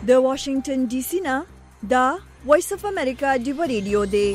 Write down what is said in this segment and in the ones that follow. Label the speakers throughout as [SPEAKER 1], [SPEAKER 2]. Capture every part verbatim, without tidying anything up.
[SPEAKER 1] د واشنگټن ډي سي نه دا وایس اف امریکا دی ریډیو دی.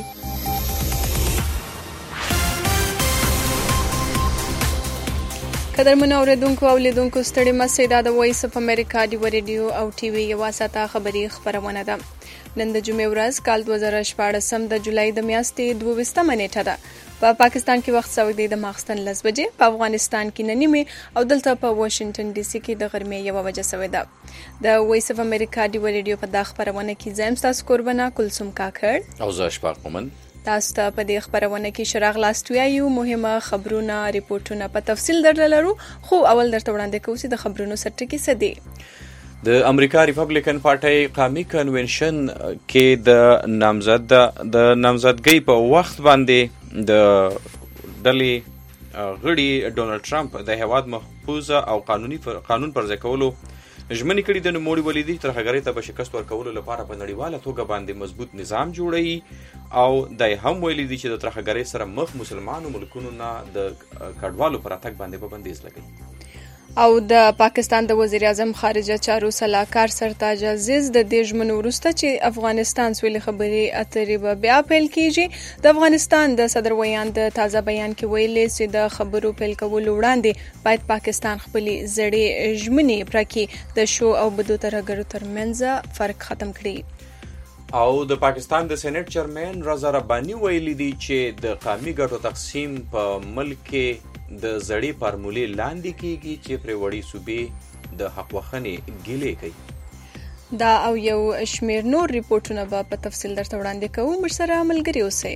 [SPEAKER 2] قدرمنو اوریدونکو او لیدونکو ستړي مشه دا د وایس اف امریکا دی ریډیو او ټي وي یو ساته خبري خبرونه ده. نن د جمعې ورځ کال دوه زره شپاړس د جولای د میاشتې دوه ویشتمه نیټه ده. په پاکستان کې وخت سعودي د ماخستن لس بجې، په افغانستان کې ننیمه او دلته په واشنگټن ډي سي کې د غرمې یو بجه سوي ده. د وایس اف امریکا دی ریډیو په دغه خبرونه کې زم تاسو قربانه کلثوم کاکړ
[SPEAKER 3] او زه اشفاق مومن
[SPEAKER 2] تاسو ته په دې خبرونه کې شراغ لاستویا یو مهمه خبرونه ریپورتونه په تفصیل درلرو، خو اول درته وړاندې کوم چې د خبرونو سرټکی سدي.
[SPEAKER 3] د امریکا ریپبلیکن پارټي قومي کنونشن کې د نامزد د نامزدګۍ په وخت باندې د ډلې غړي ډونالد ټرمپ د هیواد محفوظ او قانوني قانون پر ځای کولو ژمنې کړي د نوموړي ولیدي ترهګرۍ ته به شکست ورکولو لپاره په نړیواله توګه باندې مضبوط نظام جوړوي او د هم ویلي دي چې د ترهګرۍ سره مخ مسلمانو ملکونو نه د کډوالو پر اتګ باندې به بندیز لګوي.
[SPEAKER 2] او د پاکستان د وزیر اعظم خارجه چارو سلاکار سرتاج عزیز د دې ژمنو وروسته چې افغانستان سویلي خبري اترې به بیا پیل کیږي، د افغانستان د صدر ویان د تازه بیان کې ویلي چې د خبرو پیل کولو وړاندې باید پاکستان خپلې زړې ژمنې پرکې د شو او بدو ترهګرو ترمنځ فرق ختم کړي.
[SPEAKER 3] او د پاکستان د سېنات چیرمن رضا رباني ویلي دي چې د قومي ګټو تقسیم په ملک کې د زړې فارمولې لاندې کیږي چې پر وړي صوبې د حق وخنې ګیلې کوي.
[SPEAKER 2] دا او یو شمیر نور ریپورتونه به په تفصیل درته وړاندې کوو، مر سره ملګری اوسئ.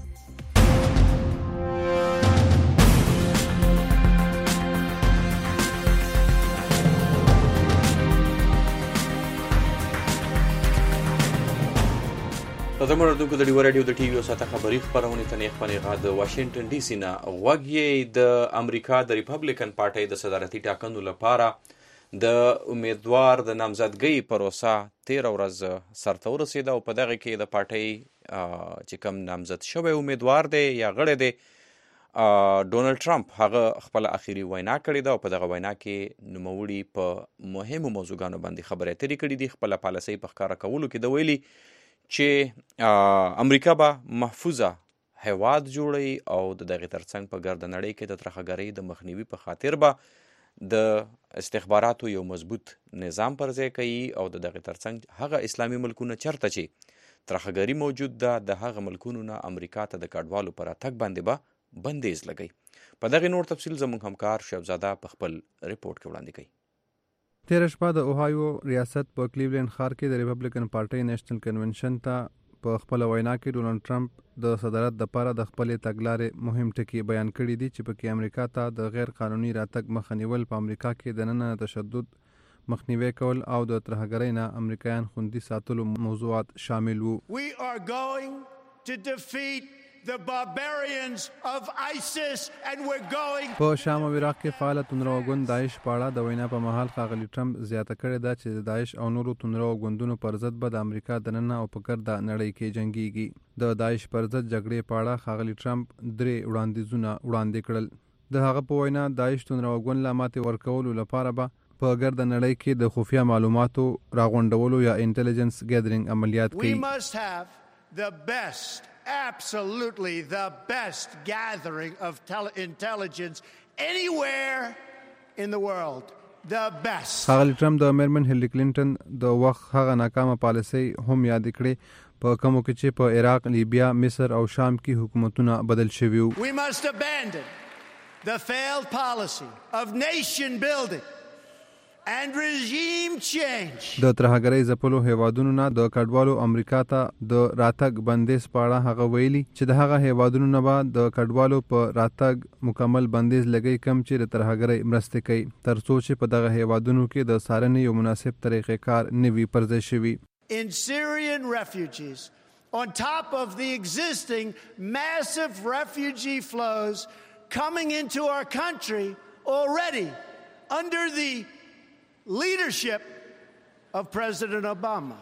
[SPEAKER 3] قدرمنو اوریدونکو د ډیو رادیو د ټي وي او ساته خبري خبرونه ته نه خپلې غا د واشنگټن ډي سي نه غوږی د امریکا د ریپبلیکن پارټي د صدارتي ټاکنو لپاره د امیدوار د نامزدګۍ پروسه تیر ورځ سرته ورسېده او په دغه کې د پارټي چې کوم نامزد شوی امیدوار دی یا غړی دی ډونالد ټرمپ هغه خپل اخیری وینا کړې ده او په دغه وینا کې نوموړي په مهمو موضوعګانو باندې خبرې اترې کړې دي. خپل پالیسۍ په ښکاره کولو کې د ویلي چې امریکا به محفوظه هیواد جوړي او د دغه ترڅنګ په ګرد نړۍ کې د ترهګرۍ د مخنیوي په خاطر به د استخباراتو یو مضبوط نظام پر ځای کوي او د دغه ترڅنګ هغه اسلامي ملکونه چرته چې ترهګرۍ موجود ده د هغه ملکونو نه امریکا ته د کډوالو پر اتګ باندې به بندیز لګي. په دغه نور تفصیل زموږ همکار شهزاده په خپل ریپورت کې وړاندې کوي.
[SPEAKER 4] تیر شپه د اوهایو ریاست په کلیولینډ ښار کې د ریپبلیکن پارټي نېشنل کنونشن ته په خپل وینا کې ډونالد ټرمپ د صدارت لپاره د خپلې تګلارې مهم ټکي بیان کړي دي چې پکې امریکا ته د غیر قانوني راتګ مخه نیول، په امریکا کې د نننه تشدد مخنیوي کول او د ترهګرۍ نه امریکایان خوندي ساتلو موضوعات شامل وو.
[SPEAKER 5] We are going to defeat the barbarians of ISIS and we're going
[SPEAKER 4] په شام او عراق کې فعال تندرو غوند داعش په اړه د وینا په محل ښاغلي ټرمپ زیاته کړې ده چې د داعش او نورو تندرو غوندونو پر ضد به د امریکا د نننه او په ګرده نړۍ کې جنګيږي. د داعش پر ضد جګړې په اړه ښاغلي ټرمپ درې وړاندیزونه وړاندې کړل. د هغه په وینا داعش تندرو غوند لا ماتې ورکولو لپاره به په ګرده نړۍ کې د خفیه معلوماتو راغونډولو یا انټيليجنس ګیدرینګ عملیات کوي.
[SPEAKER 5] We must have the best absolutely the best gathering of intelligence anywhere in the world. The best.
[SPEAKER 4] ښاغلي ټرمپ د میرمن هیلری کلینټن د وخت هغه ناکامه پالیسۍ هم یاد کړې په کومو کې چې په عراق، لیبیا، مصر او شام کې حکومتونه بدل شوي وو.
[SPEAKER 5] We must abandon the failed policy of nation building and regime change.
[SPEAKER 4] د ترهګرۍ ځپلو هیوادونو نه د کډوالو امریکا ته د راتګ بندیز په اړه هغه ویلي چې د هغه هیوادونو نه به د کډوالو په راتګ مکمل بندیز لګي کم چې د ترهګرۍ مرسته کوي تر څو چې په دغه هیوادونو کې د څارنې یو مناسب طریقې کار نوي پرځای شوي.
[SPEAKER 5] In Syrian refugees on top of the existing massive refugee flows coming into our country already under the leadership of President Obama.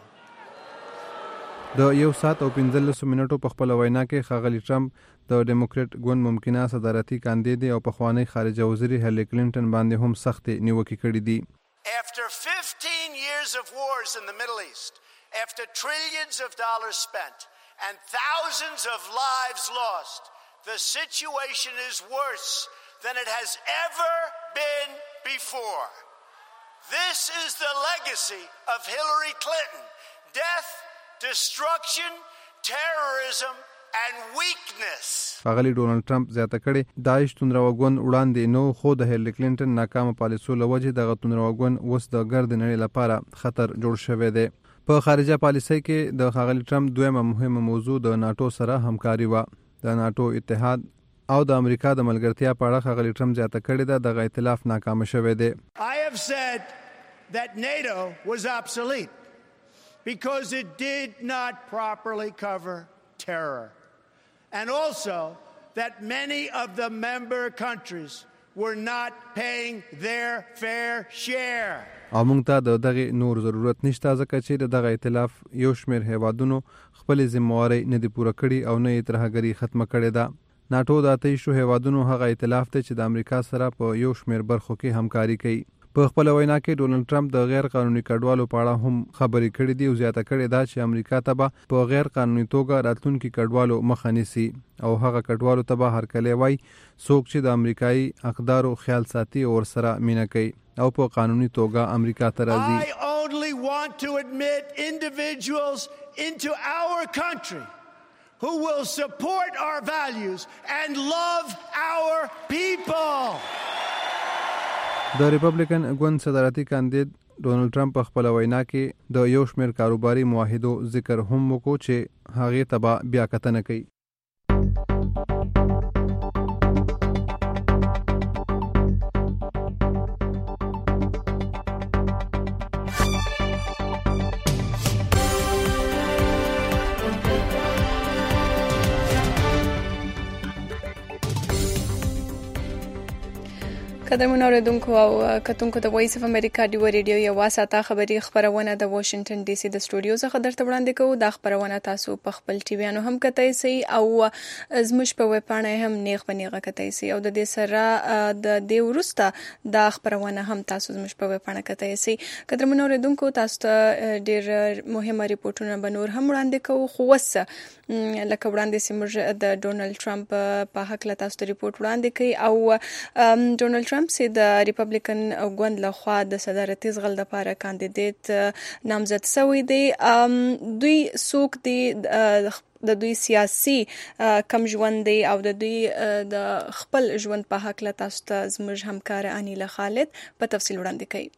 [SPEAKER 4] د یو ساعت او پنځلسو منټو په خپل وینا کې ښاغلي ټرمپ د ډیموکریټ ګوند ممکنه صدارتي کاندید او پخوانی خارجه وزیر هیلری کلینټن باندې هم سخت نیوکې کړې دي.
[SPEAKER 5] After fifteen years years of wars in the Middle East, after trillions of dollars spent and thousands of lives lost, the situation is worse than it has ever been before. This is the legacy of Hillary Clinton. Death, destruction, terrorism, and weakness.
[SPEAKER 4] ښاغلي ډونالډ ټرمپ زیاته کړې داعش توندروګون وړاندې نو خو د هیلری کلینټن ناکامه پالیسو له وجې دغه توندروګون اوس د ګرد نړۍ لپاره خطر جوړ شوی دی. په خارجه پالیسۍ کې د ښاغلي ټرمپ دویمه مهمه موضوع د ناټو سره همکاري وه. د ناټو اتحاد او د امریکا د ملګرتیا په اړه ښاغلي ټرمپ زیاته کړې ده دغه ائتلاف ناکامه شوی دی.
[SPEAKER 5] I have said that NATO was obsolete because it did not properly cover terror. And also that many of the member countries were not paying their fair share.
[SPEAKER 4] او موږ ته د دغه نور ضرورت نشته ځکه چې دغه ائتلاف یو شمېر هیوادونو خپل ذمہواری نه دی پوره کړي او نه یې ترهګري ختمه کړې ده. ناټو د اتهیشو هیوادونو هغه ائتلاف دی چې د امریکا سره په یو شمېر برخو کې همکاري کوي. په خپل وینا کې ډونالډ ټرمپ د غیر قانوني کډوالو په اړه هم خبرې کړې دي او زیاته کړې ده چې امریکا ته به په غیر قانوني توګه راتلونکي کډوالو مخه نیسي او هغه کډوالو ته به هرکلی وایي څوک چې د امریکایي حقدارو خیال ساتي او ورسره مینه کوي او په قانوني توګه امریکا ته راځي.
[SPEAKER 5] I only want to admit individuals into our country who will support our values and love our people.
[SPEAKER 4] د ریپبلیکن ګوند صدارتي کاندید ډونالډ ټرمپ په خپل وینا کې د یو شمېر کاروباري معاهدو ذکر هم وکړو چې هغې ته به بیا کتنه کوي.
[SPEAKER 2] قدرمن اوریدونکو او کتونکو د وایس اف امریکا ډیو ریډیو یو واسطه خبری خبرونه د واشنگټن ډي سي د سټوډیو څخه درته وړاندې کوو. دا خبرونه تاسو په خپل ټي ویانو هم کتای سي او زموږ په ویب پاڼه هم نیغ بنیغه کتای سي او د دې سره د دې ورسته دا خبرونه هم تاسو زموږ په ویب پاڼه کتای سي. قدرمن اوریدونکو تاسو ته ډیر مهمه ریپورتونه بنور هم وړاندې کوو. خو وسه لکه وړاندې سیمه د ډونالډ ټرمپ په حق له تاسو ته ریپورت وړاندې کوي او ډونالډ ټرمپ سي د ریپبلیکن ګوند لخوا د صدارتي ځغل لپاره کاندیدټ نامزد شوی دی. دوی څوک دی د دوی سیاسي کم ژوند دی او د دوی د خپل ژوند په حق له تاسو ته زموږ همکار انیله خالد په تفصیل وړاندې کوي.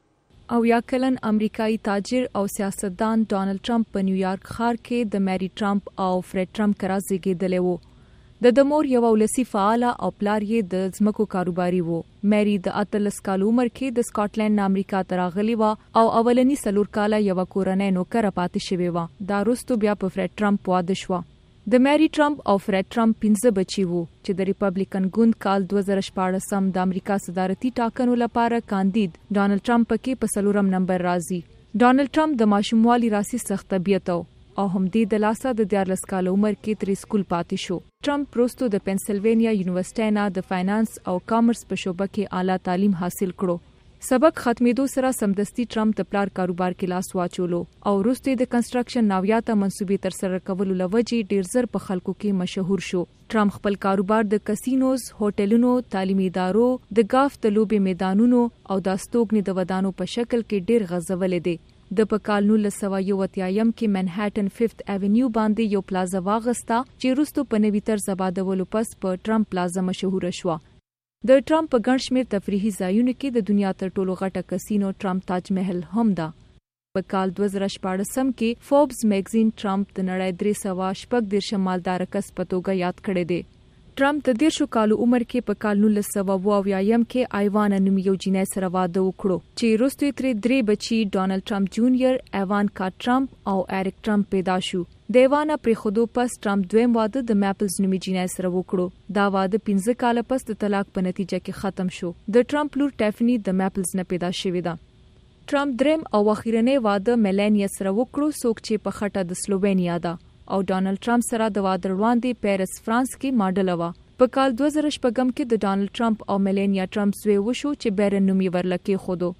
[SPEAKER 6] او یا کلن امریکایي تاجر او سیاستدان ډونالډ ټرمپ په نیویارک ښار کې د میری ټرمپ او فرید ټرمپ کرا زیږیدلی وو. د دمور یو ولسی فعاله او پلار یې د ځمکو کاروباري وو. میری د اتلس کال عمر کې د سکاټلند امریکا ته راغلی و او اولنی سلور کاله یو کورنۍ نوکر پاتې شوی و. دا وروسته بیا په فرید ټرمپ واده شو. د میری ټرمپ او فرید ټرمپ پنځه بچي وو چې د ریپبلیکن ګوند کال دوه زره شپاړس د امریکا صدارتي ټاکنو لپاره کاندید ډونالډ ټرمپ کې په سلورم نمبر راځي. ډونالډ ټرمپ د ماشوموالي راسي سخت طبيعت او هم دې د لاسه د دیارلس کال عمر کې تر سکول پاتې شو. ټرمپ پروستو د پنسلوانیا یونیورسيټي نه د فاینانس او کامرس په شعبه کې اعلی تعلیم حاصل کړو. سبق ختمېدو سره سمدستي ټرمپ د پلار کاروبار کې لاس واچولو او وروسته د کنسټرکشن ناویاته منسوبې تر سره کولو لوجې ډیر زر په خلکو کې مشهور شو. ټرمپ خپل کاروبار د کسینوز، هوټلونو، تعلیمي ادارو، د گاف د لوبې میدانونو او د استوګنې د ودانو په شکل کې ډیر غزولې دي. د په کال نولس سوه یو اتیایم کې منهټن ففت ایونیو باندې یو پلازا واغستا چې وروسته په نوي طرز آبادولو پس په ټرمپ پلازا مشهور شو. د ټرمپ په ګڼ شمېر تفریحي ځایونو کې د دنیا تر ټولو غټه کسینو ټرمپ تاج محل هم ده. په کال دوه زره شپاړسم کې فوربس میگزین ټرمپ د نړۍ درې سوه شپږ دېرشم مالدار کس په توګه یاد کړی دی. ټرمپ د دیرشو کالو عمر کې په کال نولس سوه اوه اویایم کې ایوانه نوم یو جینۍ سره واده وکړو چې وروسته ترې درې بچي ډونالډ ټرمپ جونیئر، ایوانکا ټرمپ او ایریک ټرمپ پیدا شو. د ایوانه پرېښودو پس ټرمپ دویم واده د میپلز نومي جینۍ سره وکړو. دا واده پنځه کاله پس د طلاق په نتیجه کې ختم شو. د ټرمپ لور ټیفني د میپلز نه پیدا شوې ده. ټرمپ دریم او اخیرنی واده میلانیا سره وکړو څوک چې په خټه د سلووینیا ده او ډونالډ ټرمپ سره د واده وړاندې پیرس فرانس کې ماډل و. په کال دوه زره شپږم کې د ډونالډ ټرمپ او میلانیا ټرمپ زوی وشو چې بیرن نوم یې ورلکې خودو.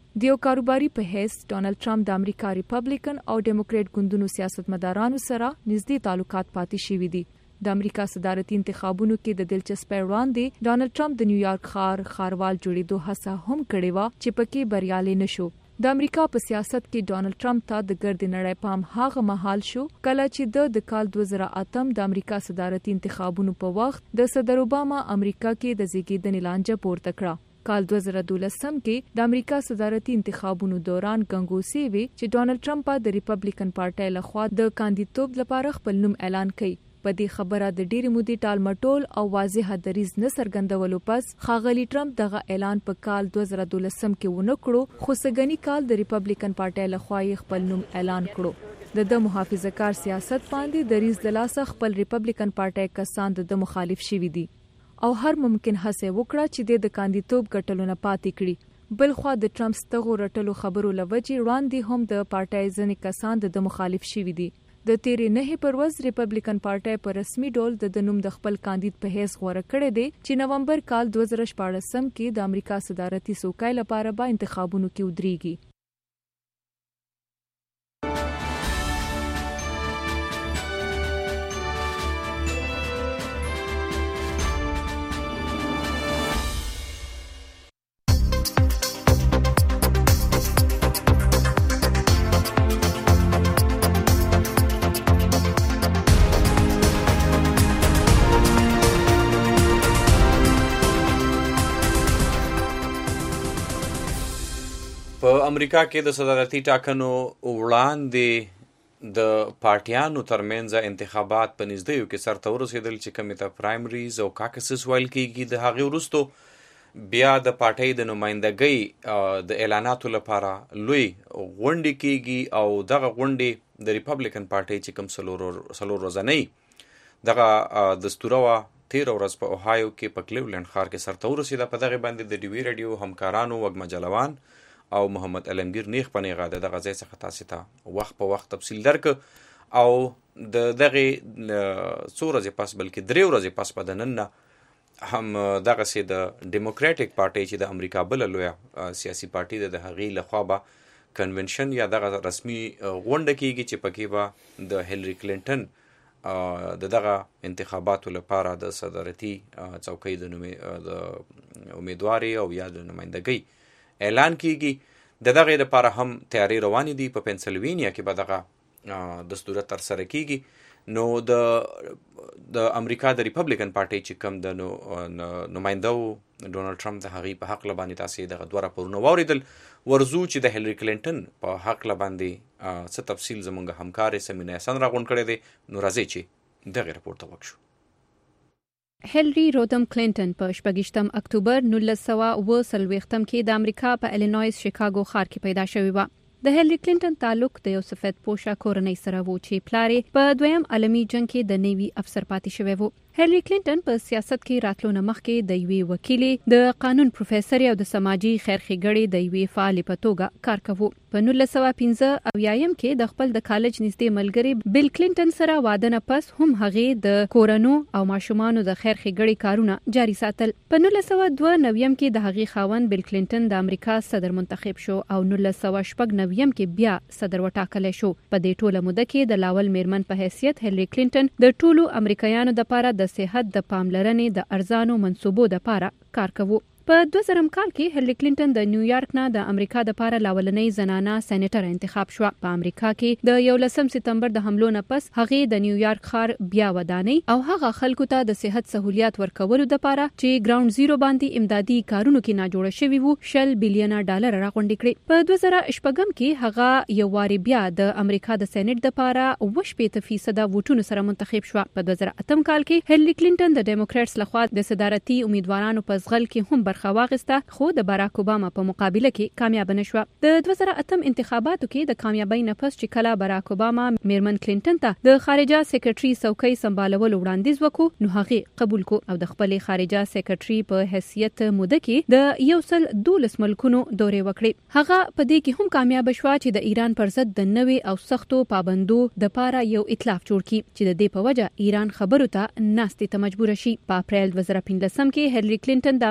[SPEAKER 6] د یو کاروباري په حیث ډونالد ټرمپ د امریکا ریپبلیکن او ډیموکریټ ګوندونو سیاستمدارانو سره نږدې تعلقات پاتې شوي دي. د امریکا صدارتي انتخابونو کې د دلچسپۍ وړاندې ډونالد ټرمپ د نیویارک ښار ښاروال جوړېدو هڅه هم کړې وه چې پکې بریالی نشو. د امریکا په سیاست کې ډونالد ټرمپ ته د ګرد نړۍ پام هغه مهال شو کله چې د د کال دوه زره اتم د امریکا صدارتي انتخابونو په وخت د صدر اوباما امریکا کې د زیږیدنې لانجه پورته کړه. کال دوه زره دولسم کې د امریکا صدارتي انتخابونو دوران ګنګوسې وي چې ډونالد ټرمپ د ریپبلیکن پارټۍ لخوا د کاندیدتوب لپاره خپل نوم اعلان کړي. په دې خبره د ډېرې مودې ټال مټول او واضح دریځ نه څرګندولو پس ښاغلي ټرمپ دغه اعلان په کال دوه زره دولسم کې ونه کړو، خو سږني کال د ریپبلیکن پارټۍ لخوا یې خپل نوم اعلان کړو. د د محافظه کار سیاست باندې دریځ د لاسه خپل ریپبلیکن پارټۍ کسان د مخالف شوي دي او هر ممکن هڅه وکړه چې د کاندیدتوب ګټلو نه پاتې کړي. بل خو د ټرمپ ستغو رټلو خبرو لوجې وړاندې هم د پارټۍ ځینې کسان د مخالف شوي دي. د تیرې نهې پر ورځ ریپبلیکن پارټۍ په رسمي ډول د نوم د خپل کاندید په حیث غوره کړی دی چې نومبر کال دوه زره شپاړسم کې د امریکا صدارتي څوکۍ لپاره به انتخابونو کې ودرېږي.
[SPEAKER 3] په امریکا کې د صدارتي ټاکنو وړاندې د پارټیانو ترمنځ انتخابات په نږدېیو کې سرته ورسېدل چې کومې ته پرایمریز او کاکسس ویل کېږي. د هغې وروستو بیا د پارټۍ د نمایندګۍ د اعلاناتو لپاره لوی غونډې کېږي او دغه غونډې د ریپبلیکن پارټۍ چې کوم څلور ورځنۍ دغه دستوره وه تېره ورځ په اوهایو کې په کلیولینډ ښار کې سرته ورسېده. په دغې باندې د ډي وي راډیو همکارانو وږمه جلوان او محمد علمگیر نیغ په نیغه د دغه ځای څخه تاسې ته وخت په وخت تفصیل درک او د دغې څو ورځې پس بلکې درې ورځې پس په د نن نه هم دغسې د ډیموکراټیک پارټۍ چې د امریکا بله لویه سیاسي پارټي ده د هغې لخوا به کنونشن یا دغه رسمي غونډه کېږي چې پکې به د هیلري کلینټن د دغه انتخاباتو لپاره د صدارتي څوکۍ د امیدواري او یا د نمایندګۍ اعلان کیږي. د دغه لپاره هم تیاری روانې دي. په پنسلوینیا کې به دغه دستوره ترسره کیږي. نو د د امریکا د ریپبلیکن پارټۍ چې کوم د نماینده و ډونالد ټرمپ د هغې په حق باندې تاسې دغه دوه راپورونه واورېدل. ورځو چې د هیلري کلینټن په حق باندې څه تفصیل زموږ همکارې سمینا حسن راغونډ کړی دی. نو راځئ چې دغې راپور ته وکړو.
[SPEAKER 7] هیلري رودم کلینټن په شپږیشتم اکتوبر نولس سوه اوه څلوېښتم کې د امریکا په الینویس شیکاګو ښار کې پیدا شوې وه. د هیلري کلینټن تعلق د یو سفید پوشه کورنۍ سره و چې پلار یې په دویم عالمي جنګ کې د نیوي افسر پاتې شوی و. هیلري کلینټن په سیاست کې راتلو نه مخکې د یوې وکیلې، د قانون پروفیسر او د سماجي خیرښېګړې د یوې فعالې په توګه کار کوو. په نولس سوه پنځه اویایم کې د خپل د کالج نږدې ملګري بیل کلینټن سره واده نه پس هم هغې د کورنو او ماشومانو د خیرښېګړې کارونه جاري ساتل. په نولس سوه دوه نویم کې د هغې خاوند بیل کلینټن د امریکا صدر منتخب شو او نولس سوه شپږ نویم کې بیا صدر وټاکلی شو. په دې ټوله موده کې د لاول میرمن په حیثیت هیلري کلینټن د ټولو امریکایانو دپاره د صحت د پاملرنې د ارزانو منصوبو دپاره کار کوو. په دوه زرم کال کې هیلري کلینټن د نیویارک نه د امریکا دپاره لاولنۍ زنانه سېنیټر انتخاب شوه. په امریکا کې د یولسم سپتمبر د حملو نه پس هغې د نیویارک ښار بیا ودانۍ او هغه خلکو ته د صحت سهولیات ورکولو دپاره چې ګراوند زیرو باندې امدادي کارونو کې ناجوړه شوي وو شل بیلیونه ډالر راغونډې کړې. په دوه زره شپږم کې هغه یو وارې بیا د امریکا د سېنیټ دپاره اوه شپېته فیصده ووټونو سره منتخب شوه. په دوه زره اتم کال کې هیلري کلینټن د ډیموکریټس لخوا د صدارتي امیدوارانو په ځغل کې هم برخه واخیسته، خو د باراک اوباما په مقابله کې کامیاب نه شوه. د دوه زره اتم انتخاباتو کې د کامیابۍ نه پس چې کله باراک اوباما میرمن کلینټن ته د خارجه سیکرټري څوکۍ سمبالولو وړاندیز وکړو نو هغې قبول کو او د خپلې خارجه سیکرټري په حیثیت موده کې د یو سل دولس ملکونو دورې وکړې. هغه په دې کې هم کامیاب شوه چې د ایران پر ضد د نوې او سختو پابندو دپاره یو ائتلاف جوړ کړي چې د دې په وجه ایران خبرو ته ناستې ته مجبوره شي. په اپریل دوه زره پنځلسم کې هیلري کلینټن د امریکا د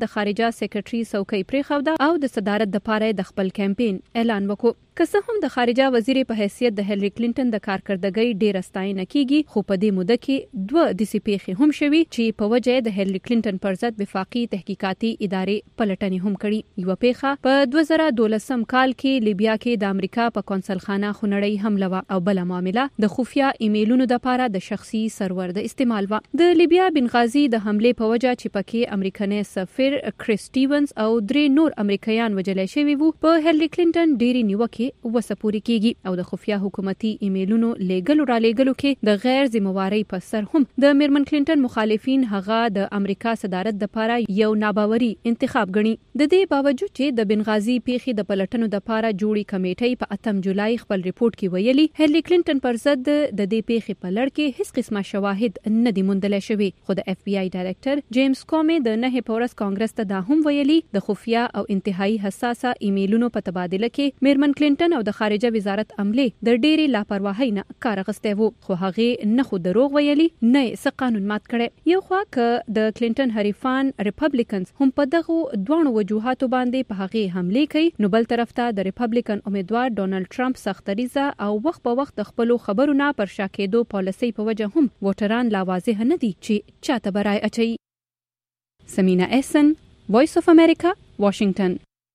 [SPEAKER 7] د خارجه سیکریټري څوکۍ پرېښوده او د صدارت دپاره د خپل کمپین اعلان وکړ. که څه هم د خارجه وزیر په حیثیت د هیلری کلینټن د کارکردګۍ ډیره ستاینه کیږي، خو په دې موده کې دوه داسې پیښې هم شوي چې په وجه د هیلری کلینټن پر ضد وفاقي تحقیقاتي ادارې پلټنې هم کړي. یوه پیښه په دوه زره دولسم کال کې لیبیا کې د امریکا په کونسلخانه خونړۍ حمله وه او بله معامله د خفیه ایمیلونو دپاره د شخصي سرور د استعمال وه. د لیبیا بنغازي د حملې په وجه چې پکې امریکنی سفیر کریس سټیونز او درې نور امریکایان وژلای شوي وو، په هیلری کلینټن ډېرې نیوکې وسپوري کیږي او د خفیه حکومتي ایمیلونو لیږلو را لیږلو کې د غیر ذمہوارۍ په سر هم د میرمن کلینټن مخالفین هغه د امریکا صدارت دپاره یو ناباوري انتخاب ګڼي. د دې باوجود چې د بنغازي پیښې د پلټنو دپاره جوړې کمیټۍ په اتم جولای خپل ریپورت کې ویلي هیلری کلینټن پر ضد د دې پیښې په لړ کې هیڅ قسمه شواهد نه دي موندلی شوي، خو د اف بی آی ډایرکټر جیمز کومي د نهې په ورځ کانګرس ته دا هم ویلي د خفیه او انتهایی حساسه ایمیلونو په تبادله کې میرمن کلینټن او د خارجه وزارت عملې د ډېرې لاپرواهۍ نه کار اخیستی وو، خو هغې نه خو دروغ ویلي نه یې څه قانون مات کړی. یو خوا که د کلینټن حریفان ریپبلیکنز هم په دغو دواړو وجوهاتو باندې په هغې حملې کوي، نو بل طرف ته د ریپبلیکن امیدوار ډونالډ ټرمپ سختدریځه او وخت په وخت د خپلو خبرو نه پر شا کېدو پالیسۍ په وجه هم ووټران لا واضح نه دي چې چاته به رای اچوي. سمینا احسن، وایس اف امریکا، واشنگټن.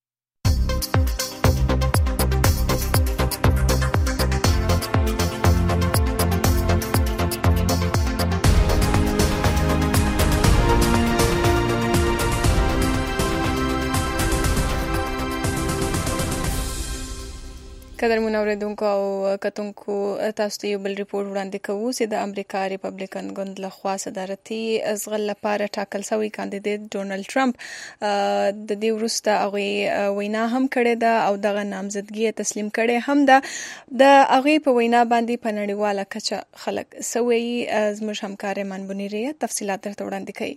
[SPEAKER 2] قدرمن اوریدونکو او کتونکو، تاسو ته یو بل ریپورت وړاندې کوو چې د امریکا ریپبلیکن ګوند لخوا صدارتي ازغل لپاره ټاکل شوی کاندیدټ ډونالډ ټرمپ د دې وروسته هغه وینا هم کړې ده او دغه نامزدګي تسلیم کړي هم ده. د هغه په وینا باندې په نړیواله کچه خلک سوي زموږ همکار ایمان بنيري تفصيلات درته وړاندې کوي.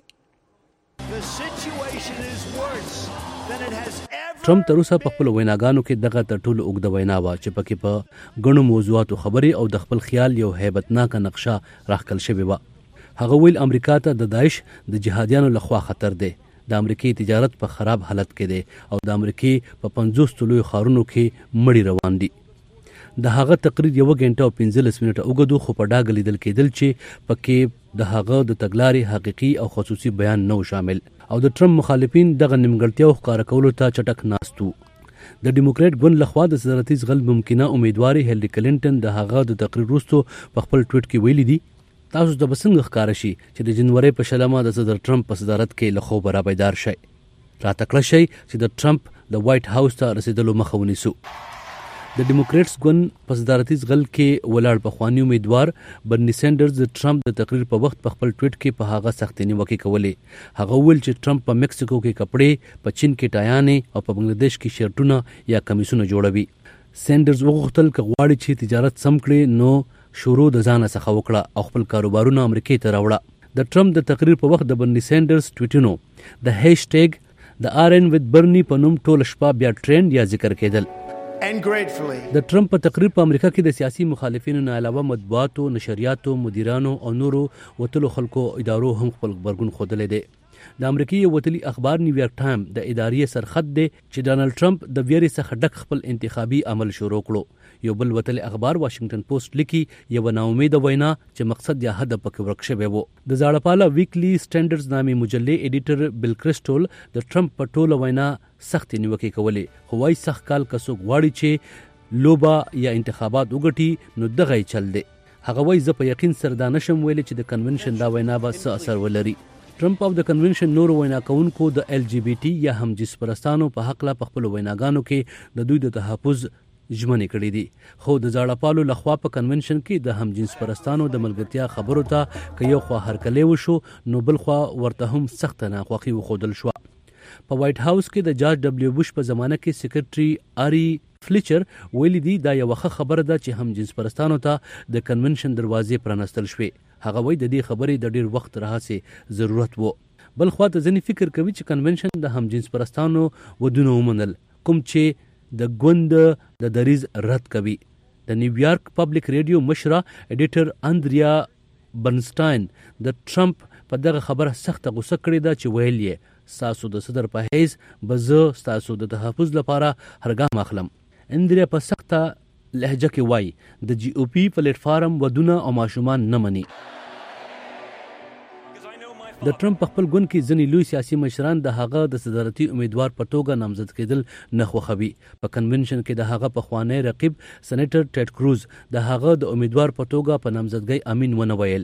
[SPEAKER 8] ټرمپ تر اوسه په خپل ویناګانو کې دغه تر ټولو اوږده وینا وه چې پکې په ګڼو موضوعاتو خبرې او د خپل خیال یو هیبتناکه نقشه راښکل شوې وه. هغه ویل امریکا ته د داعش د جهادیانو لخوا خطر دی، د امریکې تجارت په خراب حالت کې دی او د امریکې په پنځوس لویو ښارونو کې مړي روان دي. د هغه تقریر یو غنټه او پنځلس منټه اوږد خو په ډاګه لیدل کېدل چې پکې د هغه د تګلارې حقیقي او خصوصي بیان نه شامل او د ټرمپ مخالفین دغه نیمګړتیاو ښکاره کولو ته چټک ناست وو. د ډیموکریټ ګوند لخوا د صدارتي ځغل ممکنه امیدواري هیلری کلینټن د هغه د تقریر وروسته په خپل ټویټ کې ویلي دي تاسو ته به څنګه ښکاره شي چې د جنوري په شلمه د صدر ټرمپ په صدارت کې له خوبه رابیدار شئ، راته کړه شئ چې د ټرمپ د وایټ هاوس ته رسیدلو مخه ونیسو. د ډیموکریټس ګوند په صدارتي ځغل کې ولاړ پخوانی امیدوار برني سینډرز د ټرمپ د تقریر په وخت په خپل ټویټ کې په هغه سختې نیوکې کولې. هغه ویل چې ټرمپ په مکسیکو کې کپړې، په چین کې ټایانې او په بنگلاديش کې شرټونه یا کمیسونه جوړوي. سینډرز وغوښتل که غواړي چې تجارت سم کړي نو شروع د ځانه څخه وکړه او خپل کاروبارونه امریکې ته راوړه. د ټرمپ د تقریر په وخت د برني سینډرز ټویټونو د هیشټیګ د آر ان وذ برني په نوم ټول شپه بیا ټرند یا ذکر کېدل. د ټرمپ په تقریر په امریکا کې د سیاسي مخالفینو نه علاوه مطبوعاتو، نشریاتو، مدیرانو او نورو وتلو خلکو ادارو هم خپل غبرګون ښودلی دی. د امریکایي یو وتلي اخبار نیویارک ټایم د ادارې سرخط دی چې ډانلډ ټرمپ د ویرې څخه ډک خپل انتخابي عمل شروع کړو. یو بل وتلي اخبار واشنگټن پوسټ لیکي یوه ناامیده وینا چې مقصد یا هدف پکې ورک شوی و. د زاړهپاله ویکلی سټینډرز نامې مجلې ایډیټر بیل کرسټول د ټرمپ په ټوله وینا سختې نیوکې کولې، خو وایي سخت کال که څوک غواړي چې لوبه یا انتخابات وګټي نو دغه یې چل دی. هغه وایي زه په یقین سره دا نشم ویلی چې د کنونشن دا وینا به څه اثر ولري. ټرمپ او د کنونشن نورو وینا کوونکو د ایل جی بی ټي یا هم جنس پرستانو په حق لا په خپل ویناګانو کې د دوی د تحفظ ژمنې کړې دي، خو د زاړهپالو لخوا په کنونشن کې د هم جنس پرستانو د ملګرتیا خبرو ته که یو خوا هرکلی وشو نو بل خوا ورته هم سخته ناخوښي وښودل شوه. په وایټ هاوس کې د جارج ډبلیو بوش په زمانه کې سیکرټري آری فلیچر ویلي دي دا یوه ښه خبره ده چې هم جنس پرستانو ته د کنونشن دروازې پرانستل شوې. هغه وایي د دې خبرې د ډیر وخت راهیسې ضرورت و. بل خوا ته ځینې فکر کوي چې کنونشن د هم جنس پرستانو ودونه ومنل، کوم چې د ګوند د دریز رد کوي. د نیویارک پبلک ریډیو مشره ایډیټر اندریا برنسټاین د ټرمپ په دغه خبره سخته غوسه کړې ده چې ویل یې ستاسو د صدر په حیث به زه ستاسو د تحفظ لپاره هرګام اخلم. اندریا په سخته لهجه کې وایي د جی او پی پلیټ فارم ودونه او ماشومان نه مني. د ټرمپ په خپل ګوند کې ځینې لوی سیاسي مشران د هغه د صدارتي امیدوار په توګه نامزد کېدل نه خوښوي. په کنونشن کې د هغه پخوانی رقیب سېنیټر ټیډ کروز د هغه د امیدوار په توګه په نامزدګۍ امین ونه ویل.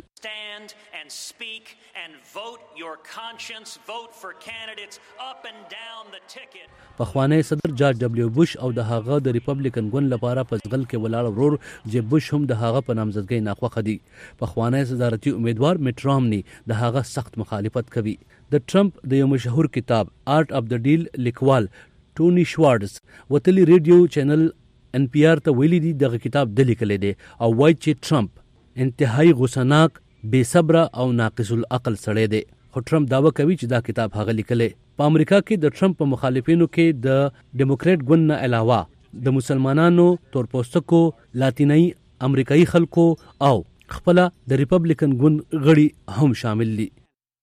[SPEAKER 8] پخوانی صدر جارج ډبلیو بوش او د هغه د ریپبلیکن ګوند لپاره په ځغل کې ولاړ ورور جیب بوش هم د هغه په نامزدګۍ ناخوښه دي. پخوانی صدارتي امیدوار میټ رامني د هغه سخت مخالفت کوي. د ټرمپ د یو مشهور کتاب آرټ اف د ډیل لیکوال ټونی شوارټز وتلی ریډیو چینل ان پی آر ته ویلي دي دغه کتاب د لیکل دي او وایي چې ټرمپ انتهایی غوسناک، بے صبره او ناقص العقل سړی دی. خو ټرمپ دعوه کوي چې دا کتاب هغه لیکلی. په امریکا کې د ټرمپ په مخالفینو کې د ډیموکریټ ګوند نه علاوه د مسلمانانو، تورپوستکو، لاتینی امریکایي خلکو او خپله د ریپبلیکن ګوند غړي هم شامل دي.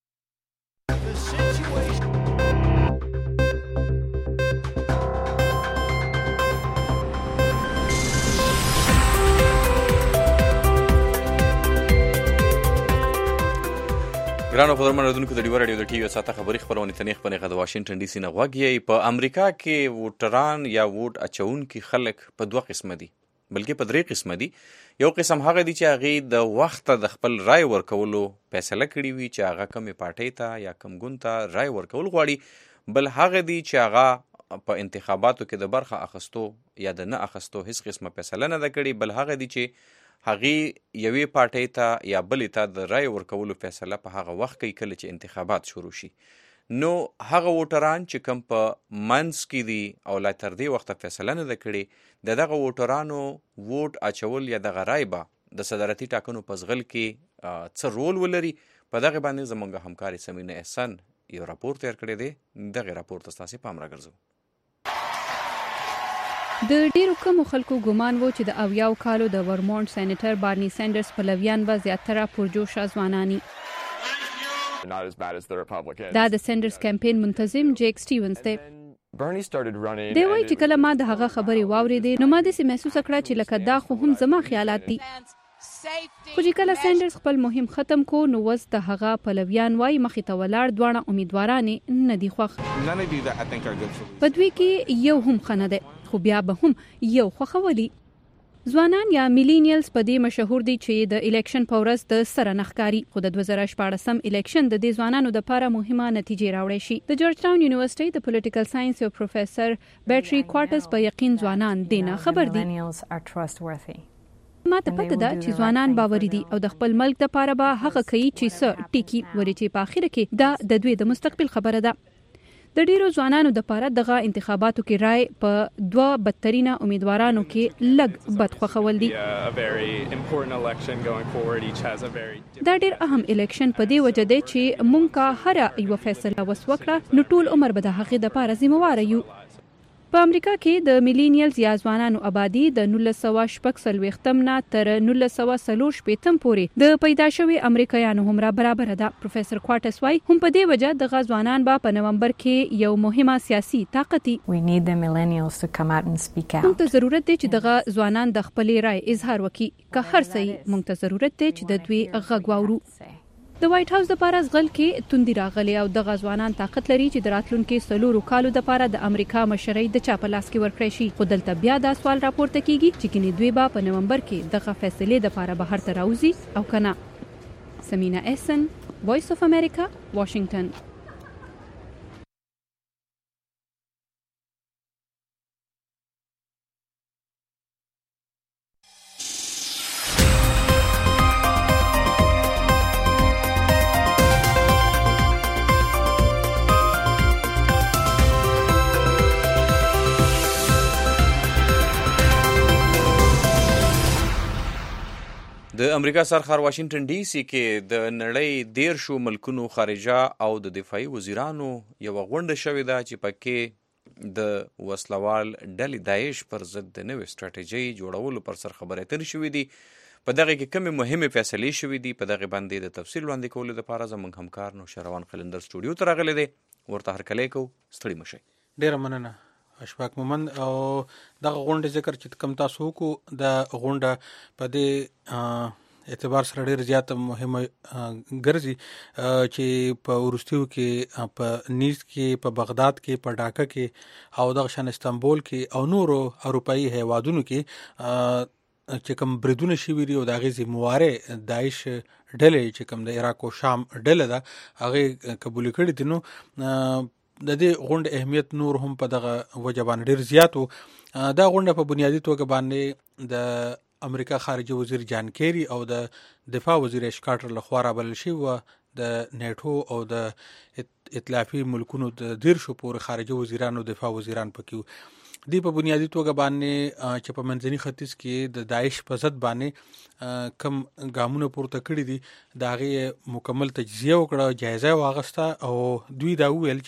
[SPEAKER 3] ګرانو قدرمنو اوریدونکو د ډیو راډیو د ټي وي ساته خبري خبرونه تنې خبرې د واشنگټن ډي سي نه غوږی. په امریکا کې ووټران یا ووټ اچونکي خلک په دوه قسمه دي، بلکې په درې قسمه دي. یو قسم هغه دي چې هغه د وخت د خپل رای ورکولو فیصله کړی وي چې هغه کومې پارټۍ ته یا کوم ګوند ته رای ورکول غواړي. بل هغه دي چې هغه په انتخاباتو کې د برخه اخستو یا د نه اخستو هیڅ قسمه فیصله نه ده کړې. بل هغه دي چې هغه یوې پارټۍ ته یا بلې ته د رای ورکولو فیصله په هغه وخت کوي کله چې انتخابات شروع شي. نو هغه ووټران چې کوم په منځ کې دي او لا تر دې وخته فیصله نه ده کړې، د دغه ووټرانو ووټ اچول یا دغه رای به د صدارتي ټاکنو په ځغل کې څه رول ولري. په دغه باندې زموږ همکاري سمینه احسان یو راپور تیار کړی دی. دغه راپور ته ستاسې پام راګرځو.
[SPEAKER 7] د ډیرو کمو خلکو ګمان وو چې د اویاو کالو د ورمونټ سېنیټر بارني سینډرز پلویان به زیاتره پرجوشه ځوانانی. دا د سینډرز کمپین منتظم جیک سټیونز دی. دی وایي چې کله ما د هغه خبرې واورېدې نو ما داسې محسوسه کړه چې لکه دا خو هم زما خیالات دي. خو چې کله سینډرز خپل مهم ختم کو نو وس د هغه پلویان وایي مخې ته ولاړ دواړه امیدوارانې نه دي خوښ. په دوی کې یو هم ښه نه دی، خو بیا به هم یو خوښولي. ځوانان یا میلینیلز په دې مشهور دي چې د الیکشن په ورځ د سره نه ښکاري. خو د دوه زره شپاړسم الیکشن د دې ځوانانو دپاره مهمه نتیجې راوړی شي. د جورج ټاون یونیورسيټي د پولیټیکل ساينس یو پروفیسر بیټري کوارټز په یقین ځوانان دینه خبر دي. ما ته پته ده چې ځوانان باوري دي او د خپل ملک دپاره به هغه کوي چې څه ټیکي وري چې په اخر کې دا د دوی د مستقبل خبره ده. د ډیرو ځوانانو دپاره دغه انتخاباتو کې رای په دوه بدترینه امیدوارانو کې لږ بد خوښول دي. دا ډیر اهم الیکشن په دې وجه دی چې مونږ که هر یو فیصله وس وکړه نو ټول عمر به د هغې دپاره ذمہواره یو. په امریکا کې د میلینیلز یا ځوانانو آبادی د نولس سوه شپږ څلوېښتم نه تر نولس سوه څلور شپېتم پورې د پیدا شوي امریکایانو هم را برابره ده. پروفیسر کوارټز وایي هم په دې وجه دغه ځوانان به په نومبر کې یو مهمه سیاسي طاقت دي. موږ ته ضرورت دی چې دغه ځوانان د خپلې رای اظهار وکړي. که هر څه موږ ته ضرورت دی چې د دوی غږ واورو. د وایټ هاوس لپاره ځغل کې توندي راغلي او دغه ځوانان طاقت لري چې د راتلونکي څلورو کالو لپاره د امریکا مشرۍ د چا په لاس کې ورکړی شي. خو دلته بیا دا سوال راپورته کیږي چې ګینې دوی به په نومبر کې دغه فیصلې لپاره بهر ته راوځي او که نه. سمینه احسن، وایس اف امریکا، واشنگټن.
[SPEAKER 3] د امریکا سرخار واشنگټن ډي سي کې د نړۍ دیرشو ملکونو خارجه او د دفاعي وزیرانو یوه غونډه شوې ده چې پکې د وسلوال ډلې داعش پر ضد د نوې سټراټیژۍ جوړولو پر سر خبرې اترې شوې دي. په دغه کې کومې مهمې فیصلې شوې دي په دغه باندې د تفصیل وړاندې کولو لپاره زموږ همکار نو شروان قلندر سټوډیو ته راغلی دی، ورته هرکلی کوو. ستړي مه شئ.
[SPEAKER 9] ډېره مننه اشفاق مومند. او دغه غونډې ذکر چې کوم تاسو وکړو د غونډه په دې اعتبار سره ډېر زیات مهمه ګرځي چې په وروستیو کې په نیز کې، په بغداد کې، په ډاکا کې او دغه شان استانبول کې او نورو اروپایي هیوادونو کې چې کوم بریدونه شوي دي او د هغې ذمهوارۍ داعش ډلې چې کوم د عراق او شام ډله ده هغې قبول کړي دي. نو د دې غونډې اهمیت نور هم په دغه وجه باندې ډېر زیات و. دا غونډه په بنیادي توګه باندې د امریکا خارجه وزیر جان کیری او د دفاع وزیر ایش کارټر لخوا رابلل شوې وه. د نیټو او د ائتلافي ملکونو د دیرشو پورې خارجه وزیران او دفاع وزیران پکې وو. دی په بنیادي توګه باندې چې په منځني ختیځ کې د داعش په ضد باندې کم ګامونه پورته کړي دي د هغې مکمل تجزیه وکړه، جایزه یې واخیسته او دوی دا وویل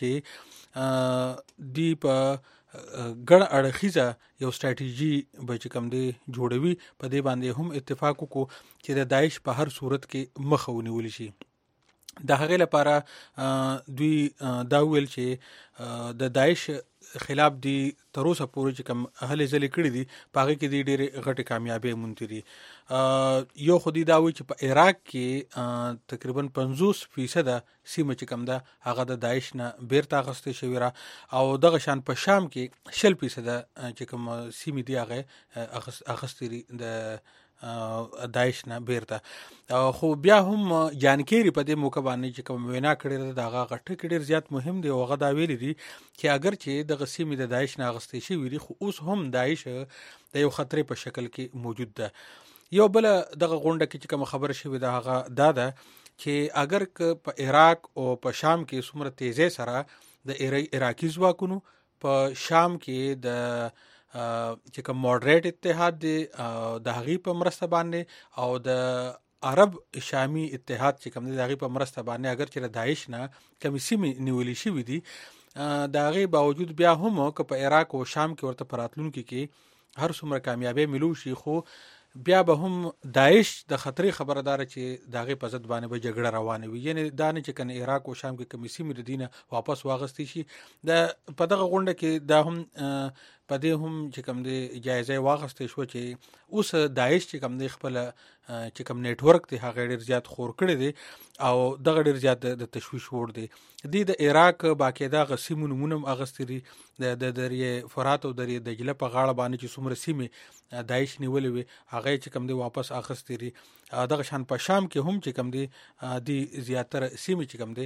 [SPEAKER 9] چې دی په ګڼ اړخیزه یو سټراټیژي به چې کوم دی جوړوي. په دې باندې هم اتفاق وکړو چې د داعش په هر صورت کې مخه ونیول شي. د هغې لپاره دوی دا وویل چې د داعش خلاف دی تر اوسه پورې چې کوم هلې ځلې کړي دي په هغې کې دی ډېرې غټې کامیابۍ موندلې دي. یو خو دی دا وایي چې په عراق کې تقریبا پنځوس فیصده سیمه چې کوم ده هغه د داعش نه بیرته اخیستې شوې ده او دغه شان په شام کې شل فیصده چې کوم سیمې دي هغه اخیستې دي د داعش نه بیرته. خو بیا هم جان کیری په دې موقع باندې چې کوم وینا کړې ده د هغه ټکي ډېر زیات مهم دی او هغه دا ویلي دي چې اگر چې دغه سیمې د داعش نه اخیستې شوي دي خو اوس هم داعش د یو خطرې په شکل کې موجود ده. یو بله دغه غونډه کې چې کوم خبره شوې ده هغه دا ده چې اگر که په عراق او په شام کې څومره تیزی سره د عراقي ځواکونو په شام کې د چې کوم ماډریټ اتحاد دی د هغې په مرسته باندې او د عرب شامي اتحاد چې کوم دی د هغې په مرسته باندې اگر چې د داعش نه کمې سیمې نیولې شوي دي د هغې باوجود بیا هم که په عراق او شام کې ورته په راتلونکي کې هر څومره کامیابۍ ملو شي خو بیا به هم داعش د خطرې خبره داره چې د هغې په ضد باندې به جګړه روانه وي. یعنې دا نه چې کنه عراق او شام کې کمې سیمې د دې نه واپس واخیستې شي. د په دغه غونډه کې دا هم په دې هم چې کوم دی جایزه یې واخیستې شوه چې اوس داعش چې کوم دی خپل چې کوم نیټورک دی هغه ډېر زیات خور کړی دی او دغه ډېر زیات د تشویش وړ دی. دی د عراق باقاعده هغه سیمو نومونه هم اخیستي دي د دریې فرات او دریې دجله په غاړه باندې چې څومره سیمې داعش نیولې وي هغه چې کوم دی واپس اخیستي دي. دغه شان په شام کې هم چې کوم دی دی زیاتره سیمې چې کوم دی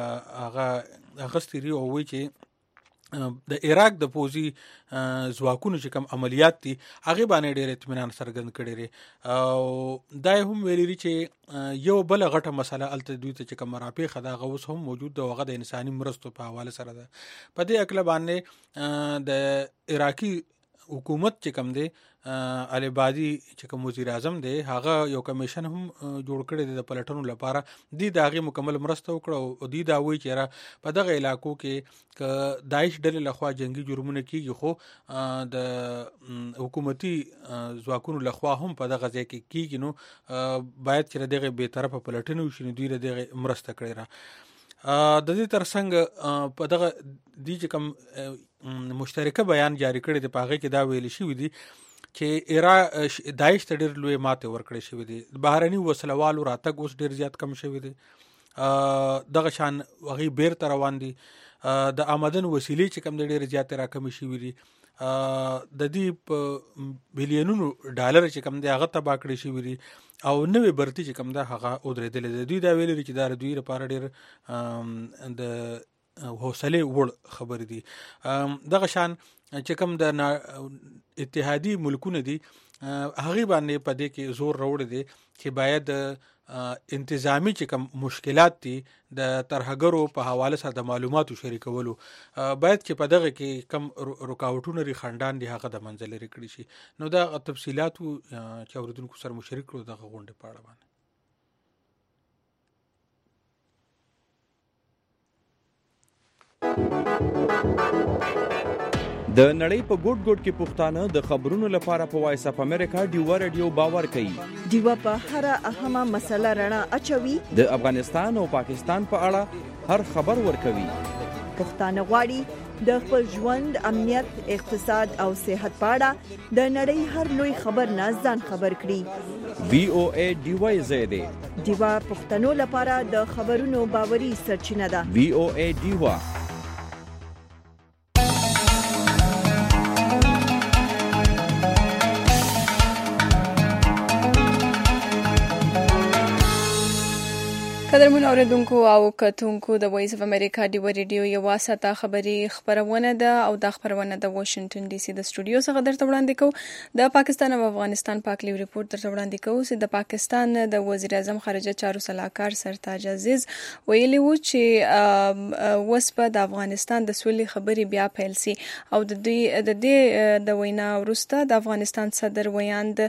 [SPEAKER 9] هغه اخیستي دي او وایي چې د عراق د پوځي ځواکونو چې کوم عملیات دي هغې باندې ډېر اطمینان څرګند کړی دی. او دا یې هم ویلي دي چې یو بله غټه مسله هلته دوی ته چې کوم راپېښه ده هغه اوس هم موجود ده او هغه د انساني مرستو په حواله سره ده. په دې هکله باندې د عراقي حکومت چې کوم دی علي بادي چې کوم وزیر اعظم دی هغه یو کمیشن هم جوړ کړی دی د پلټنو لپاره. دی د هغې مکمل مرسته وکړه او دی دا وایي چې په دغه علاقو کې که داعش ډلې لخوا جنګي جرمونه کیږي خو د حکومتي ځواکونو لخوا هم په دغه ځای کې کیږي نو باید چې د دغې بې طرفه پلټنې وشي نو دوی د دغې مرسته کړې ده. د دې ترڅنګ په دغه دی چې کوم مشترکه بیان جاری کړی دی په هغې کې دا ویل شوي دي چې داعش ته ډېر لوی ماتې ورکړی شوي دي. بهرني وسلوالو راتګ اوس ډېر زیات کم شوي دي. دغه شان هغوی بیرته روان دي. د آمدن وسیلې چې کوم دی ډېرې زیاتې راکمې شوي دي. د دې په بلیونونو ډالر چې کوم دی هغه تباه کړی شوي دي او نوې برتي چې کوم ده هغه ودرېدلې ده. دوی دا ویلي دي چې دا د دوی لپاره ډېر د حوصلې وړ خبرې دي. دغه شان چې کوم د اتحادي ملکونه دي هغې باندې په دې کې زور راوړی دی چې باید انتظامی چې کوم مشکلات دي د ترهګرو په حواله سره د معلوماتو شریکولو باید چې په دغه کې کم رکاوټونه لري خنډان دي هغه د منځه لرې کړي شي. نو دا تفصیلاتو چې اورېدونکو سره مو شریک کړو دغه غونډې په اړه باندې.
[SPEAKER 3] د نړۍ په ګوټ ګوټ کې پښتانه د خبرونو لپاره په وایس اپ امریکا ډیوا رادیو باور کوي.
[SPEAKER 1] ډیوا په هر اهمه مسله رڼا اچوي.
[SPEAKER 3] د افغانستان او پاکستان په اړه هر خبر ورکوي.
[SPEAKER 1] پښتانه غواړي د خپل ژوند، امنیت، اقتصاد او صحت په اړه د نړۍ هر لوی خبر نه ځان خبر کړي.
[SPEAKER 3] وی او ای ډیوا زیاده
[SPEAKER 1] ډیوا پښتنو لپاره د خبرونو باوري سرچینه ده.
[SPEAKER 3] وی او ای ډیوا.
[SPEAKER 2] قدرمن اوریدونکو او کتونکو د وایس اف امریکا ډیوا ریډیو یو واسطه خبری خبرونه ده او د خبرونه د واشنگټن ډي سي د سټوډیو څخه درته وړاندې کوو. د پاکستان او افغانستان پاکلیو ریپورت درته وړاندې کوو چې د پاکستان د وزیر اعظم خارجه چارو سلاکار سرتاج عزیز ویلي وو چې وسپه د افغانستان د سولې خبري بیا پیل سي او د دې د دې د وینا وروسته د افغانستان صدر ویاند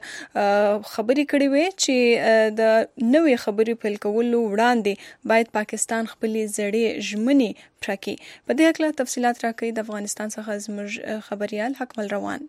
[SPEAKER 2] خبري کړې وې چې د نوې خبري پیل کولو وړاندې باید پاکستان خپلې زړې ژمنې پوره کړي. په دې اړه تفصيلات راکړي د افغانستان څخه زموږ خبريال حکمل روان.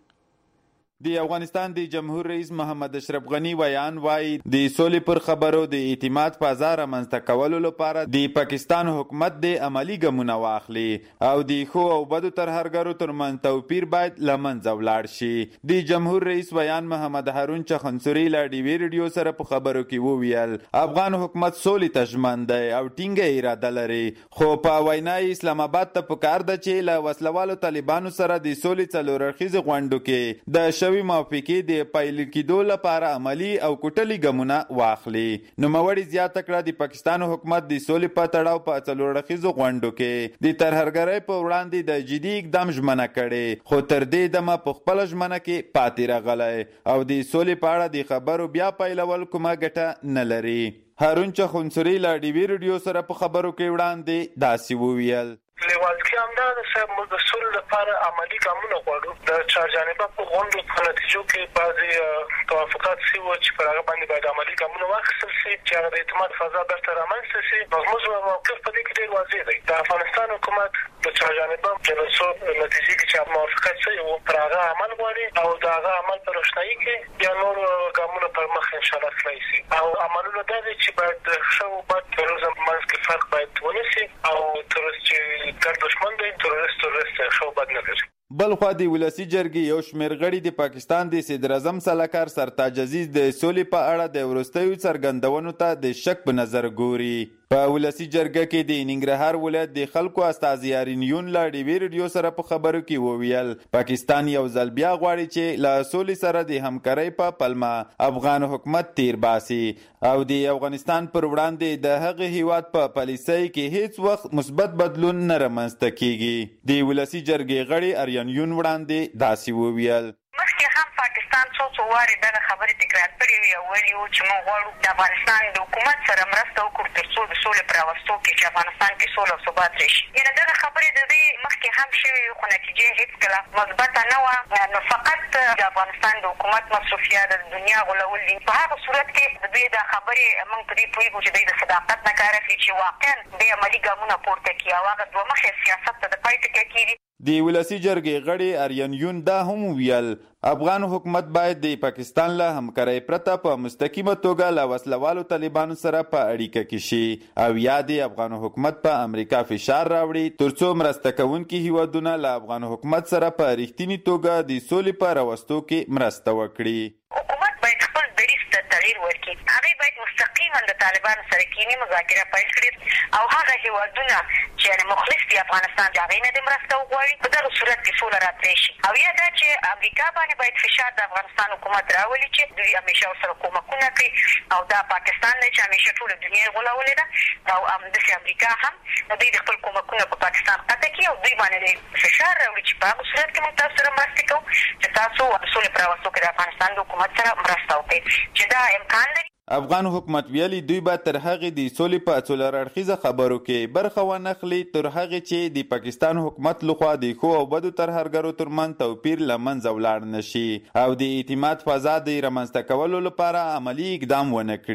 [SPEAKER 10] د افغانستان د جمهور رئیس محمد اشرف غنی ویان وایي د سولې پر خبرو د اعتماد فضا رامنځته کولو لپاره د پاکستان حکومت د عملی ګامونه واخلي او د ښو او بدو ترهګرو ترمنځ توپیر باید له منځه ولاړ شي. د جمهور رئیس ویان محمد هارون چخنسوري له ډیوي ریډیو سره په خبرو کې وویل افغان حکومت سولې ته ژمن دی او ټینګه اراده لري، خو په وینا اسلام آباد ته پکار ده چې له وسلوالو طالبانو سره د سولې څلور اړخیزو غونډو کې د شوی موافقې د پایل کېدو لپاره عملی او کوټلي ګامونه واخلي. نوموړي زیاته کړه د پاکستان حکومت د سولې په تړاو په څلور اړخیزو غونډو کې د ترهګرۍ په وړاندې د جدي اقدام ژمنه کړې، خو تر دې دمه په خپل ژمنه کې پاتې راغلی او د سولې په اړه د خبرو بیا پیلول کومه ګټه نه لري. هارون چخنسوري له ډیوي ریډیو سره په خبرو کې وړاندې داسې وویل
[SPEAKER 11] لیوالتیا همدا ده چې موږ د سولې لپاره عملي ګامونه غواړو. د چارجانبه په غونډو په نتیجو کې بعضې توافقات شوي وو چې پر هغه باندې باید عملي ګامونه واخیستل شي چې هغه د اعتماد فضا بېرته رامنځته شي. نو زموږ موقف په دې کې ډېر واضح دی. د افغانستان حکومت د چارجانبه جلسو نتیجې کې چې موافقت شوی وو پر هغه عمل غواړي او د هغه عمل په روښنایي کې بیا نور ګامونه پر مخ انشاءالله تللی شي. او عملونه دا دی چې باید د ښه او بد تروریزم منځ کې فرق باید ونیسي او تروریست چې ګډ دښمن دی تروریست تروریست ښه او بد نه لري.
[SPEAKER 10] بلخوا د ولسی جرګې یو شمېر غړي د پاکستان د صدر اعظم سلاکار سرتاج عزیز د سولې په اړه د وروستیو څرګندونو ته د شک په نظر ګوري. په ولسی جرګه کې د ننګرهار ولایت د خلکو استازي یارینیون له ډیوي ریډیو سره په خبرو کې وویل پاکستان یو ځل بیا غواړي چې له سولې سره د همکارۍ په پلمه افغان حکومت تیر باسي او د افغانستان پر وړاندې د هغه هیواد په پالیسۍ کې هیڅ وخت مثبت بدلون نه رامنځته کیږي. د ولسی جرګې غړي اریانیون وړاندې داسې وویل
[SPEAKER 12] مخکې هم پاکستان څو څو وارې دغه خبرې تکرار کړې وي او ویلي وو چې موږ غواړو د افغانستان د حکومت سره مرسته وکړو تر څو د سولې په راوستو کې چې افغانستان کې سوله او ثبات راشي. یعنې دغه خبرې د دې مخکې هم شوې وي خو نتیجې هېڅکله مثبته نه وه. نو فقط د افغانستان د حکومت مصروفیات د دنیا غولول دي. په هغه صورت کې د دوی دا خبرې موږ په دې پوهېږو چې دوی د صداقت نه کار اخلي چې واقعا دوی عملي ګامونه پورته کړي او هغه دوه مخې سیاست ته د پای ټکی کېږي.
[SPEAKER 10] د ولسی جرګې غړي اریانیون دا هم ویل افغان حکومت باید د پاکستان له همکارۍ پرته په مستقیمه توګه له وسلوالو طالبانو سره په اړیکه کې شي او یا د افغان حکومت په امریکا فشار راوړي ترڅو مرسته کوونکي هیوادونه له افغان حکومت سره په رښتینې توګه د سولې په راوستو کې مرسته وکړي.
[SPEAKER 12] حکومت باید خپل دریځ ته تغییر ورکړي. هغې باید مستقیما د طالبانو سره کینی مذاکره پیل کړي او هغه هیوادونه چې یعنې مخلص دي افغانستان د هغې نه د مرسته وغواړي. په دغه صورت کې سوله راتلی شي. او یا دا چې امریکا باندې باید فشار د افغانستان حکومت راولي چې دوی همیشه ورسره کومکونه کوي او دا پاکستان دی چې همیشه ټوله دنیا یې غولولې ده او همداسې امریکا هم دوی د خپل کومکونه په پاکستان قطع کړي او دوی باندې فشار راوړي چې په هغه صورت کې موږ تاسو سره مرستې کوو چې تاسو د سولې په راوستو کې د افغانستان د حکومت سره مرسته وکړئ چې دا امکان لري.
[SPEAKER 10] افغان حکومت ویلي دوی به تر هغې د سولې په څلور اړخیزه خبرو کې برخه ونخلي تر هغې چې د پاکستان حکومت لخوا د ښو او بدو ترهګرو ترمنځ توپیر له منځه ولاړ نه شي او د اعتماد فضا د رامنځته کولو لپاره عملي اقدام ونه کړي.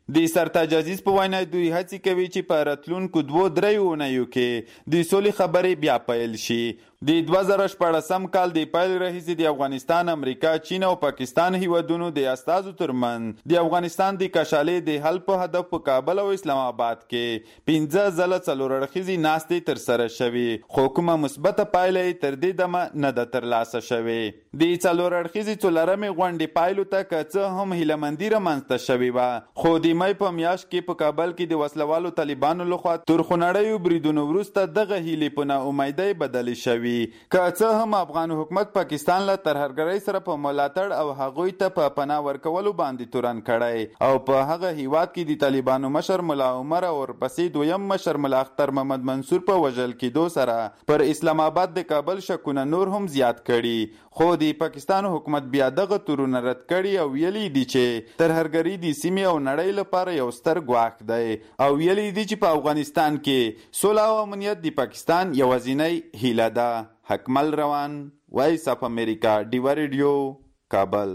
[SPEAKER 10] د سرتاج عزیز په وینا دوی هڅې کوي چې په راتلونکو دوو دریو اونیو کې د سولې خبرې بیا پیل شي. د دوه زره شپاړسم کال د پیل راهیسې د افغانستان، امریکا، چین او پاکستان هیوادونو د استازو ترمنځ د افغانستان د کشالې د حل په هدف په کابل او اسلام آباد کې پنځه ځله څلور اړخیزې ناستې ترسره شوې، خو کومه مثبته پایله یې تر دې دمه نه ده ترلاسه شوې. د څلور اړخیزې څلورمې غونډې پایلو ته که څه هم هیلهمندي رامنځته شوې وه، خو د مۍ په میاشت کې په کابل کې د وسلوالو طالبانو لخوا تر خونړیو بریدونو وروسته دغه هیلې په ناامیدۍ بدلې شوې. که څه هم افغان حکومت پاکستان له ترهګرۍ سره په ملاتړ او هغوی ته په پناه ورکولو باندې تورن کړی او په هغه هیواد کې د طالبانو مشر ملا عمر او ورپسې دویم مشر ملا اختر محمد منصور په وژل کېدو سره پر اسلام آباد د کابل شکونه نور هم زیات کړي، خو د پاکستان حکومت بیا دغه تورونه رد کړي او ویلي دي چې ترهګري د سیمې او نړۍ لپاره یو ستر ګواښ دی او ویلي دي چې په افغانستان کې سوله او امنیت د پاکستان یوازینۍ هیله ده. حکمل روان، وایس اف امریکا، ډیوا ریډیو، کابل.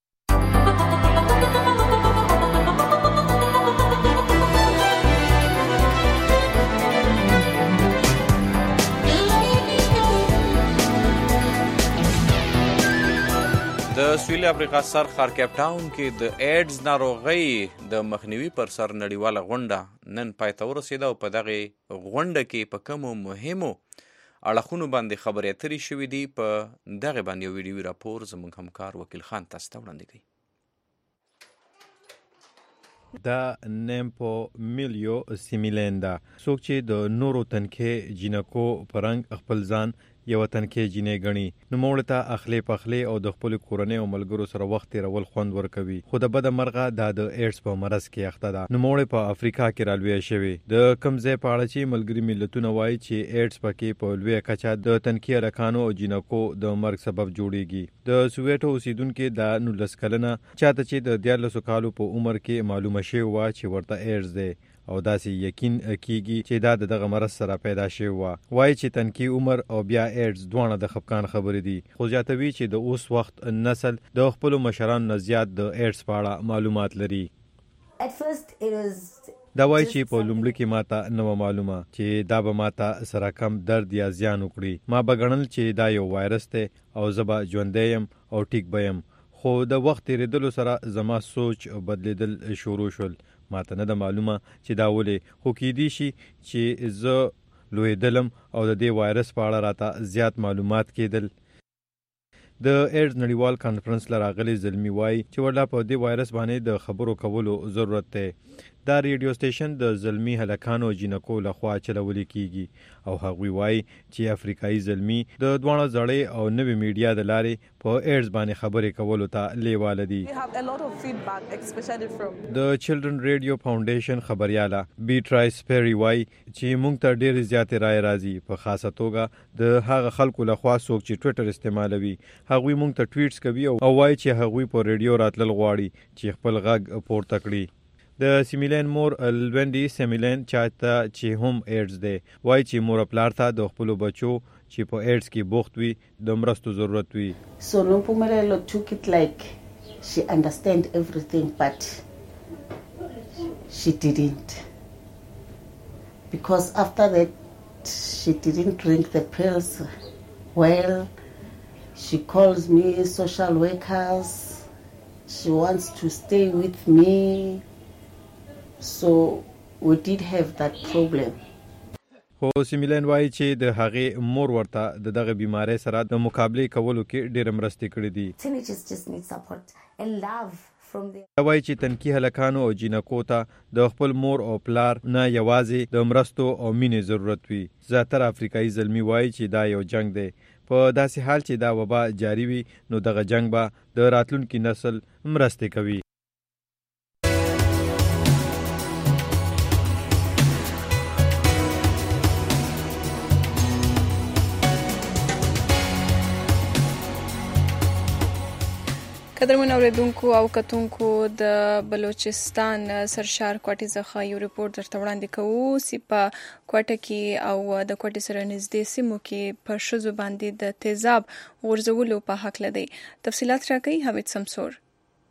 [SPEAKER 3] د سویلي افریقا سر ښار کیپ ټاون کې د ایډز ناروغۍ د مخنیوي پر سر نړیواله غونډه نن پای ته ورسېده او په دغې غونډه کې په کومو مهمو اړخونو باندې خبرې اترې شوې دي. په دغه باندې یو ویډیوي راپور زموږ همکار وکیل خان تاسو ته وړاندې کوي.
[SPEAKER 13] دا نیمپو میلیو سیمیلین ده، څوک چې د نورو تنکې جینکو په رنګ خپل ځان یو تنکې جینې ګڼي، نوموړو ته اخلې پخلې او د خپل کورنۍ او ملګرو سره وخت تېرول خوند ورکوي، خو د بده مرغه دا د ایډز په مرض کې اخته ده. نوموړې په افریقا کې رالویه شوې. د کوم ځای په اړه چې ملګري ملتونه وایي چې ایډز پکې په لویه کچه د تنکي هلکانو او جینکو د مرګ سبب جوړیږي. د سویټو اوسیدونکي دا نولس کلنه چاته چې د دیارلسو کالو په عمر کې معلومه شوې وه چې ورته ایډز دی او داسې یقین کیږي چې دا د دغه مرض سره پیدا شوی و. وایي چې تنکي عمر او بیا ایډز دواړه د خفقان خبرې دي، خو زیاتوي چې د اوس وخت نسل د خپلو مشرانو نه زیات د ایډز په اړه معلومات لري. دا وایي چې په لومړي کې ماته نه وه معلومه چې دا به ماته سره کم درد یا زیان وکړي. ما به ګڼل چې دا یو وایرس دی او زه به ژوندی یم او ټیک به یم، خو د وخت تېرېدلو سره زما سوچ بدلیدل شروع شول. ماته نه ده معلومه چې دا ولې، خو کیدی شي چې زه لویدلم او د دې وایرس په اړه راته زیات معلومات کېدل. د ایډز نړیوال کانفرنس له راغلي زلمي وایي چې ورلا په دې وایرس باندې د خبرو کولو ضرورت دی. دا ریډیو سټیشن د زلمی هلکانو جینکو لخوا چلولې کیږي او هغوی وایي چې افریقایي زلمی د دوانو زړې او نوې میډیا د لارې په ایډز باندې خبرې کولو ته لیواله دي. د چلډرن ریډیو فاونډیشن خبرياله بیټرایس پیری وایي چې موږ ته ډېرې زیاتې رایې راځي، په خاصه توګه د هغه خلکو لخوا څوک چې ټویټر استعمالوي. هغوی موږ ته ټویټس کوي او وایي چې هغوی په ریډیو راتلل غواړي چې خپل غږ پورته کړي. د سیمیلین مور لوینډي سیمیلین چاته چې هم ایډز دی وایي چې مور پلار ته د خپلو بچو چې په ایډز کې بوخت وي د مرستو ضرورت وي.
[SPEAKER 14] So Nompumelelo took it like she understand everything, but she didn't, because after that she didn't drink the pills well. She calls me social workers, she wants to stay with me. So we did have that problem.
[SPEAKER 13] خو سیمیلین وایي چې د هغې مور ورته د دغه بیمارۍ سره د مقابلې کولو کې ډېره مرستې کړې دي. دا وایي چې تنکي هلکانو او جینکو ته د خپل مور او پلار نه یوازې د مرستو او مینې ضرورت وي. زیاتره افریقایي زلمي وایي چې دا یو جنگ دی. په داسې حال چې دا وبا جاری وي نو دغه جنگ به د راتلونکي نسل مرستې کوي.
[SPEAKER 2] قدرمن اوریدونکو او کتونکو د بلوچستان سرشار کوټې څخه یو ریپورت درته وړاندې کوو چې په کوټه کې او د کوټې سره نږدې سیمو کې په ښځو باندې د تیزاب غورځولو په هکله دی. تفصیلات راکوي حمید سمسور.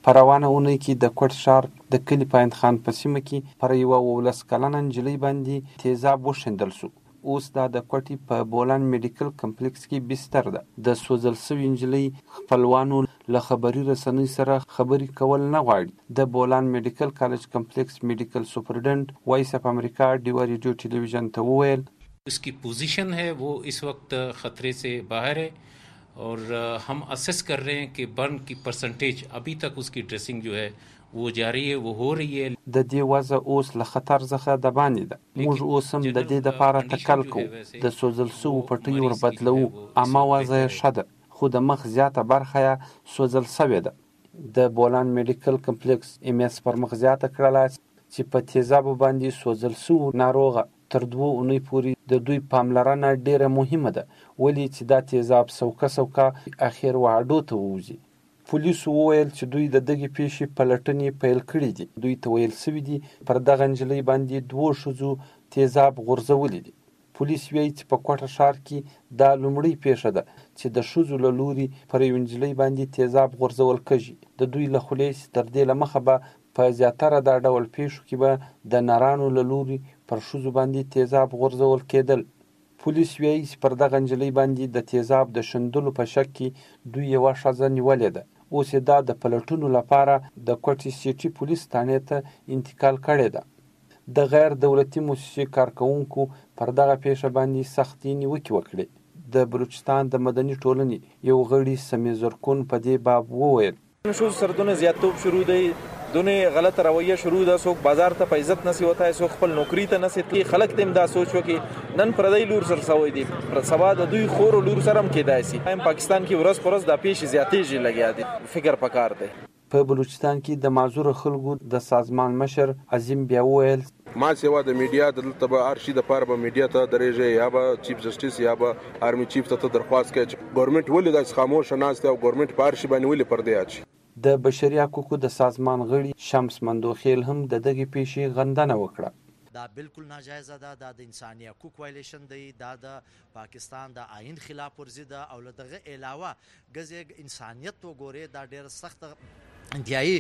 [SPEAKER 15] په روانه اونۍ کې د کوټ ښار د کلي پایند خان په سیمه کې پر یوه اوولس کلنه نجلۍ باندې تیزاب وشیندل شو. اوس دا د کوټې په بولان میډیکل کمپلیکس کې بستر ده. د سوځل سوي نجلۍ خپلوانو له خبري رسنۍ سره خبرې کول نه غواړي. د بولان میډیکل کالج کمپلیکس میډیکل سپرنټنډنټ وایس اف امریکا ډیوا ریډیو ټلویزیون ته وویل
[SPEAKER 16] उसकी पोजीशन है वो इस वक्त ख़तरे से बाहर है और हम असेस कर रहे हैं कि बर्न की परसेंटेज अभी तक उसकी ड्रेसिंग जो है वो जारी है, वो हो रही है.
[SPEAKER 15] د دې وضع اوس له خطر څخه د باندې ده. موږ اوس هم د دې دپاره تکل کوو. د سوځل سوو پټۍ ور بدلوو. عامه وضع یې ښه ده خو د مخ زیاته برخه یې سوځل سوې ده. د بولان میډیکل کمپلیکس ایم اس پر مخ زیاته کړله چې په تیزابو باندې سوځل سوو ناروغه تر دوه اونۍ پورې د دوی پاملرنه ډیره مهمه ده، ولې چې دا تیزاب سوکه سوکه اخر واډو ته ووځي. پولیسو وویل چې دوی د دغې پیښې پلټنې پیل کړي دي. دوی ته ویل سوي دي پر دغه نجلۍ باندې دوو ښځو تیزاب غورځولی دي. پولیس وایي چې په کوټه ښار کې دا لومړۍ پیښه ده چې د ښځو له لوري پر یوې نجلۍ باندې تیزاب غورځول کېږي. د دوی له خولې تر دې له مخه به په زیاتره دا ډول پیښو کې به د نرانو له لوري پر ښځو باندې تیزاب غورځول کېدل. پولیس وایي چې پر دغه نجلۍ باندې د تیزاب د شیندلو په شک کې دوی یوه ښځه نیولې ده. اوس یې دا د پلټنو لپاره د کوټې سیټي پولیس تانې ته انتقال کړې ده. د غیر دولتي موسسې کارکوونکو پر دغه پیښه باندې سختې نیوکې وکړې. د بلوچستان د مدني ټولنې یو غړي سمیع زرکون په دې باب وویل
[SPEAKER 17] ښځو سره دونه زیاتوب شروع دی، دونه غلطه رویه شروع ده. څوک بازار ته په عزت نسی وتای، څوک خپل نوکری ته نسی تللی. خلک ته هم دا سوچ وکړي نن پردی لور سره سوی دی، سبا د دوی خور لور سره هم کېدای شي. هم پاکستان کې ورځ پر ورځ دا پیښې زیاتېږي لګیا دي. فکر پکار دی.
[SPEAKER 15] په بلوچستان کې د معذور خلکو د سازمان مشر عظیم بیا وویل
[SPEAKER 18] ما سیوا د میډیا دلته به هر شي د پاره به میډیا ته درېږي، یا به چیف جسټیس یا به آرمي چیف ته درخواست کوي چې ګورنمنت ولې داسې خاموش ناست دی او ګورنمنت په هر شي باندې ولې پردې اچي.
[SPEAKER 15] د بشري حقوقو د سازمان غړي شمس مندوخیل هم د دغې پیښې غندنه وکړه.
[SPEAKER 19] دا بالکل ناجایزه ده، دا د انساني حقوق وایلیشن دی، دا د پاکستان د آئین خلاف ورزي ده او له دغه علاوه ګزې انسانیت وګوري دا ډېر سخت انتهایی.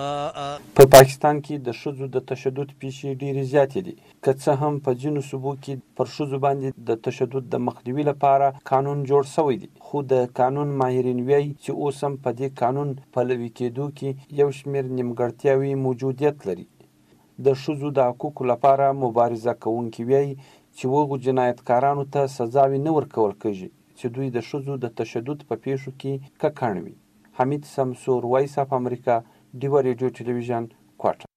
[SPEAKER 15] په پاکستان کې د ښځو د تشدد پیښې ډېرې زیاتې دي، که څه هم په ځینو صوبو کې پر ښځو باندې د تشدد د مخنیوي لپاره قانون جوړ شوی دی، خو د قانون ماهرین وایي چې اوس هم په دې قانون پلوي کېدو کې یو شمېر نیمګړتیاوې موجودیت لري. د ښځو د حقوقو لپاره مبارزه کوونکي وایي چې هغو جنایتکارانو ته سزاوې نه ورکول کېږي چې دوی د ښځو د تشدد په پیښو کې ککړ وي. حمید سمسور، وایس اف امریکا، ډیوا ریډیو ټلویزیون، کوټه.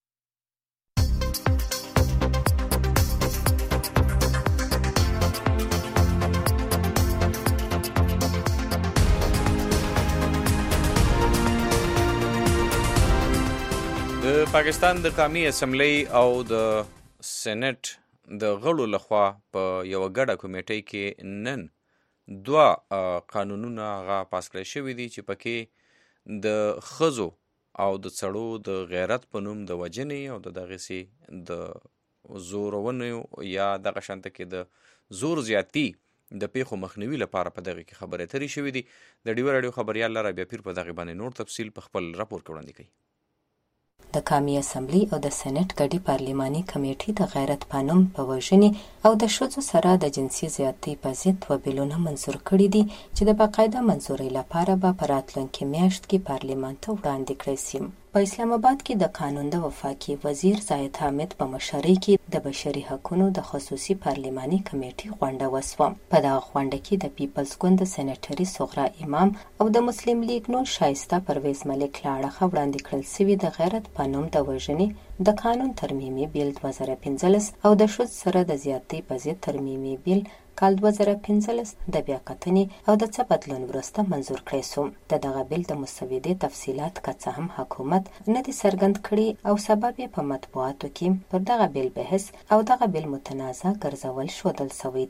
[SPEAKER 3] د پاکستان د قومي اسمبلی او د سېنات د غړو لخوا په یوه ګډه کمیټۍ کې نن دوه قانونونه هغه پاس کړی شوي دي چې پکې د ښځو او د سړو د غیرت په نوم د وژنې او د دغسې د زورونې یا دغه شانته کې د زور زیاتی د پیښو مخنیوي لپاره په دغه کې خبرې اترې شوي دي. د ډیوا راډیو خبریال رابعه پیر په دغه باندې نور تفصیل په خپل راپور کې وړاندې کوي.
[SPEAKER 20] د قومي اسمبلی او د سېنات ګډي پارلماني کمیټې د غیرت په نوم په وژنې او د ښځو سره د جنسي زیاتۍ په ضد دوه بیلونه منظور کړي دي چې د باقاعده منظورۍ لپاره به په راتلونکي میاشت کې پارلمان ته وړاندې کړی سي. په اسلام آباد کې د قانون د وفاقي وزیر زاهد حامد په مشرۍ کې د بشري حقوقو د خصوصي پارلماني کمیټې غونډه وسوه. په دغه غونډه کې د پیپلز ګوند د سېنیټري صغرا امام او د مسلم لیگ نون شایسته پرویز ملک له اړخه وړاندې کړل سوي د غیرت په نوم د وژنې د قانون ترمیمي بیل دوه زره پنځلس او د ښځو سره د زیاتۍ په ضد ترمیمي بیل کال دوه زره پنځلس د بیاکتنې او د څه بدلون وروسته منظور کړی سو. د دغه بیل د مسودې تفصیلات که څه هم حکومت نه دي څرګند کړي او سبب یې په مطبوعاتو کې پر دغه بیل بحث او دغه بیل متنازع ګرځول ښودل سوی دی،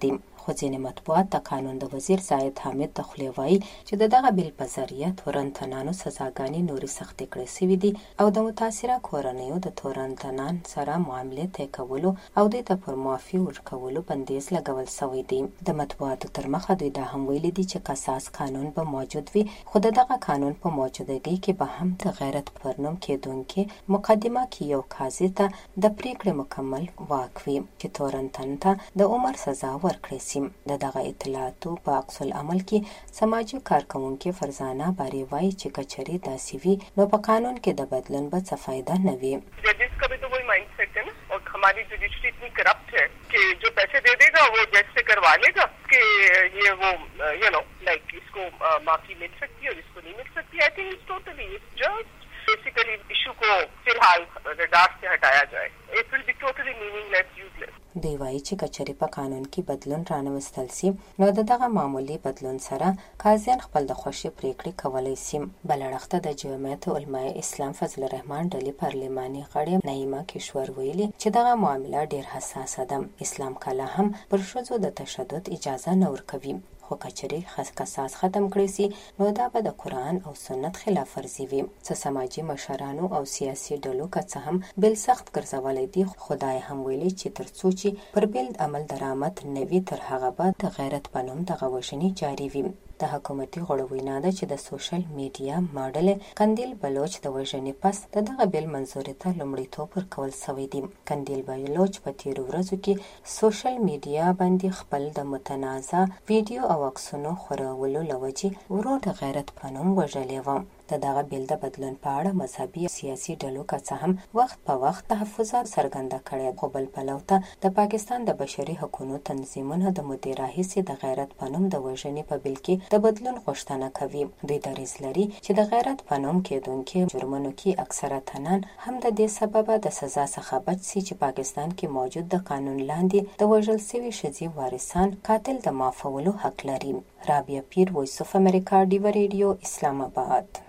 [SPEAKER 20] خو ځینې مطبوعات د قانون د وزیر زاهد حامد د خولې وایي چې د دغه بیل په ذریعه تورنتنانو سزاګانې نورې سختې کړې سوي دي او د متاثره کورنیو د تورنتنان سره معاملې طی کولو او دوی ته پر معافي ورکولو بندیز لګول سوی دی. د مطبوعاتو تر مخه دوی دا هم ویلي دي چې قصاص قانون به موجود وي، خو د دغه قانون په موجودګۍ کې به هم د غیرت پر نوم کېدونکې مقدمه کې یو قاضي ته د پریکړې مکمل واک وي چې تورنتن ته د عمر سزا ورکړي سي. د دغه اطلاعاتو په عکس العمل کې سماجي کارکونکي فرزانه باری وایي چې کچري داسې وي نو په قانون کې د بدلون به څه فایده نه وي.
[SPEAKER 21] जजेस का भी तो वही माइंडसेट है ना, और हमारी जुडिशरी इतनी करप्ट है कि जो पैसे दे देगा वो जज से करवा लेगा कि ये वो यू नो लाइक इसको माफी मिल सकती है और इसको नहीं मिल सकती. I think it's totally just basically issue को फिलहाल रडार से हटाया जाए. It will be totally meaningless, useless.
[SPEAKER 20] دی وایي چې کچري په قانون کې بدلون رانوستل سي نو د دغه معمولي بدلون سره قاضیان خپل د خوښي پریکړې کولای سي. بل اړخته د جمعیت علماء اسلام فضل الرحمن ډلې پارلماني غړې نعیمه کشور ویلي چې دغه معامله ډېر حساسه ده. اسلام کله هم پر ښځو د تشدد اجازه نه ورکوي، خو کچري خاص قصاص ختم کړی سي نو دا به د قرآن او سنت خلاف ورزي وي. څه سماجي مشرانو او سیاسي ډلو که څه هم بل سخت ګرځولی دي، خدای هم ویلي چې تر څو چې پر بل عمل درآمد نه وي تر هغه به د غیرت په نوم دغه وژنې جاري وي. د حکومتي غړو وینا ده چې د سوشل میډیا ماډل قندیل بلوچ د وژنې پس د دغه بیل منظوري ته لومړیتوب ورکول سوی دی. قندیل بلوچ په تیرو ورځو کې سوشل میډیا باندې خپل د متنازع ویډیو او عکسونو خورولو له وجې ورور د غیرت په نوم وژلی و. د دغه بیل د بدلون په اړه مذهبي او سیاسي ډلو که څه هم وخت په وخت تحفظات څرګنده کړي، خو بل پلو ته د پاکستان د بشري حقوقو تنظیمونو د مدیر راهیسې د غیرت په نوم د وژنې په بیل کې د بدلون غوښتنه کوي. دوی دریځ لري چې د غیرت په نوم کېدونکي جرمونو کې اکثره تنان هم د دې سببه د سزا څخه بچ سي چې پاکستان کې موجود د قانون لاندې د وژل سوي ښځې وارثان قاتل د معافولو حق لري. رابعه پیر، وایس اف امریکا، ډیوه ریډیو، اسلام آباد.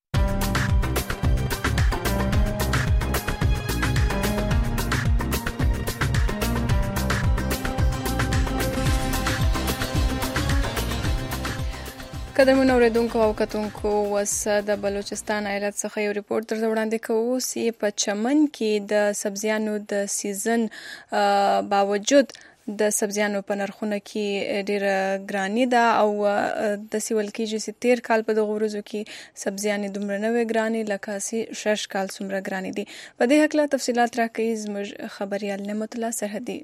[SPEAKER 2] قدرمن اوریدونکو او کتونکو، وس د بلوچستان ایالت څخه یو ریپورت درته وړاندې کوو چې په چمن کې د سبزیانو د سیزن باوجود د سبزیانو په نرخونو کې ډېره ګراني ده او داسې ویل کېږي چې تېر کال په دغو ورځو کې سبزیانې دومره نه وې ګرانې لکه چې شش کال څومره ګرانې دي. په دې هکله تفصیلات راکوي زموږ خبریال نعمت الله سرحدي.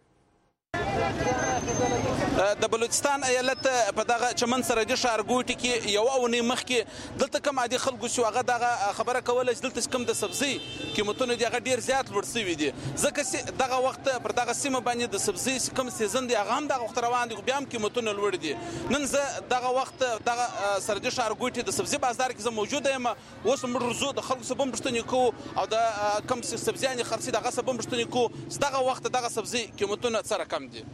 [SPEAKER 22] د بلوچستان ایالت په دغه چمن سرحدي ښارګوټي کې یو اونۍ مخکې دلته کوم عادي خلکو چې هغه دغه خبره کوله چې دلته کوم د سبزي قیمتونه دي هغه ډېر زیات لوړ سوي دي، ځکه چې دغه وخت پر دغه سیمه باندې د سبزي کوم سیزن دی هغه هم دغه وخت روان دي، خو بیا هم قیمتونه لوړ دي. نن زه دغه وخت دغه سرحدي ښارګوټي د سبزي بازار کې زه موجوده یم. اوس موږ ورځو د خلکو څخه هم پوښتنې کوو او د کوم سبزیانې خرڅي دغه څخه هم پوښتنې کوو چې دغه وخت دغه سبزي قیمتونه څه رقم دي.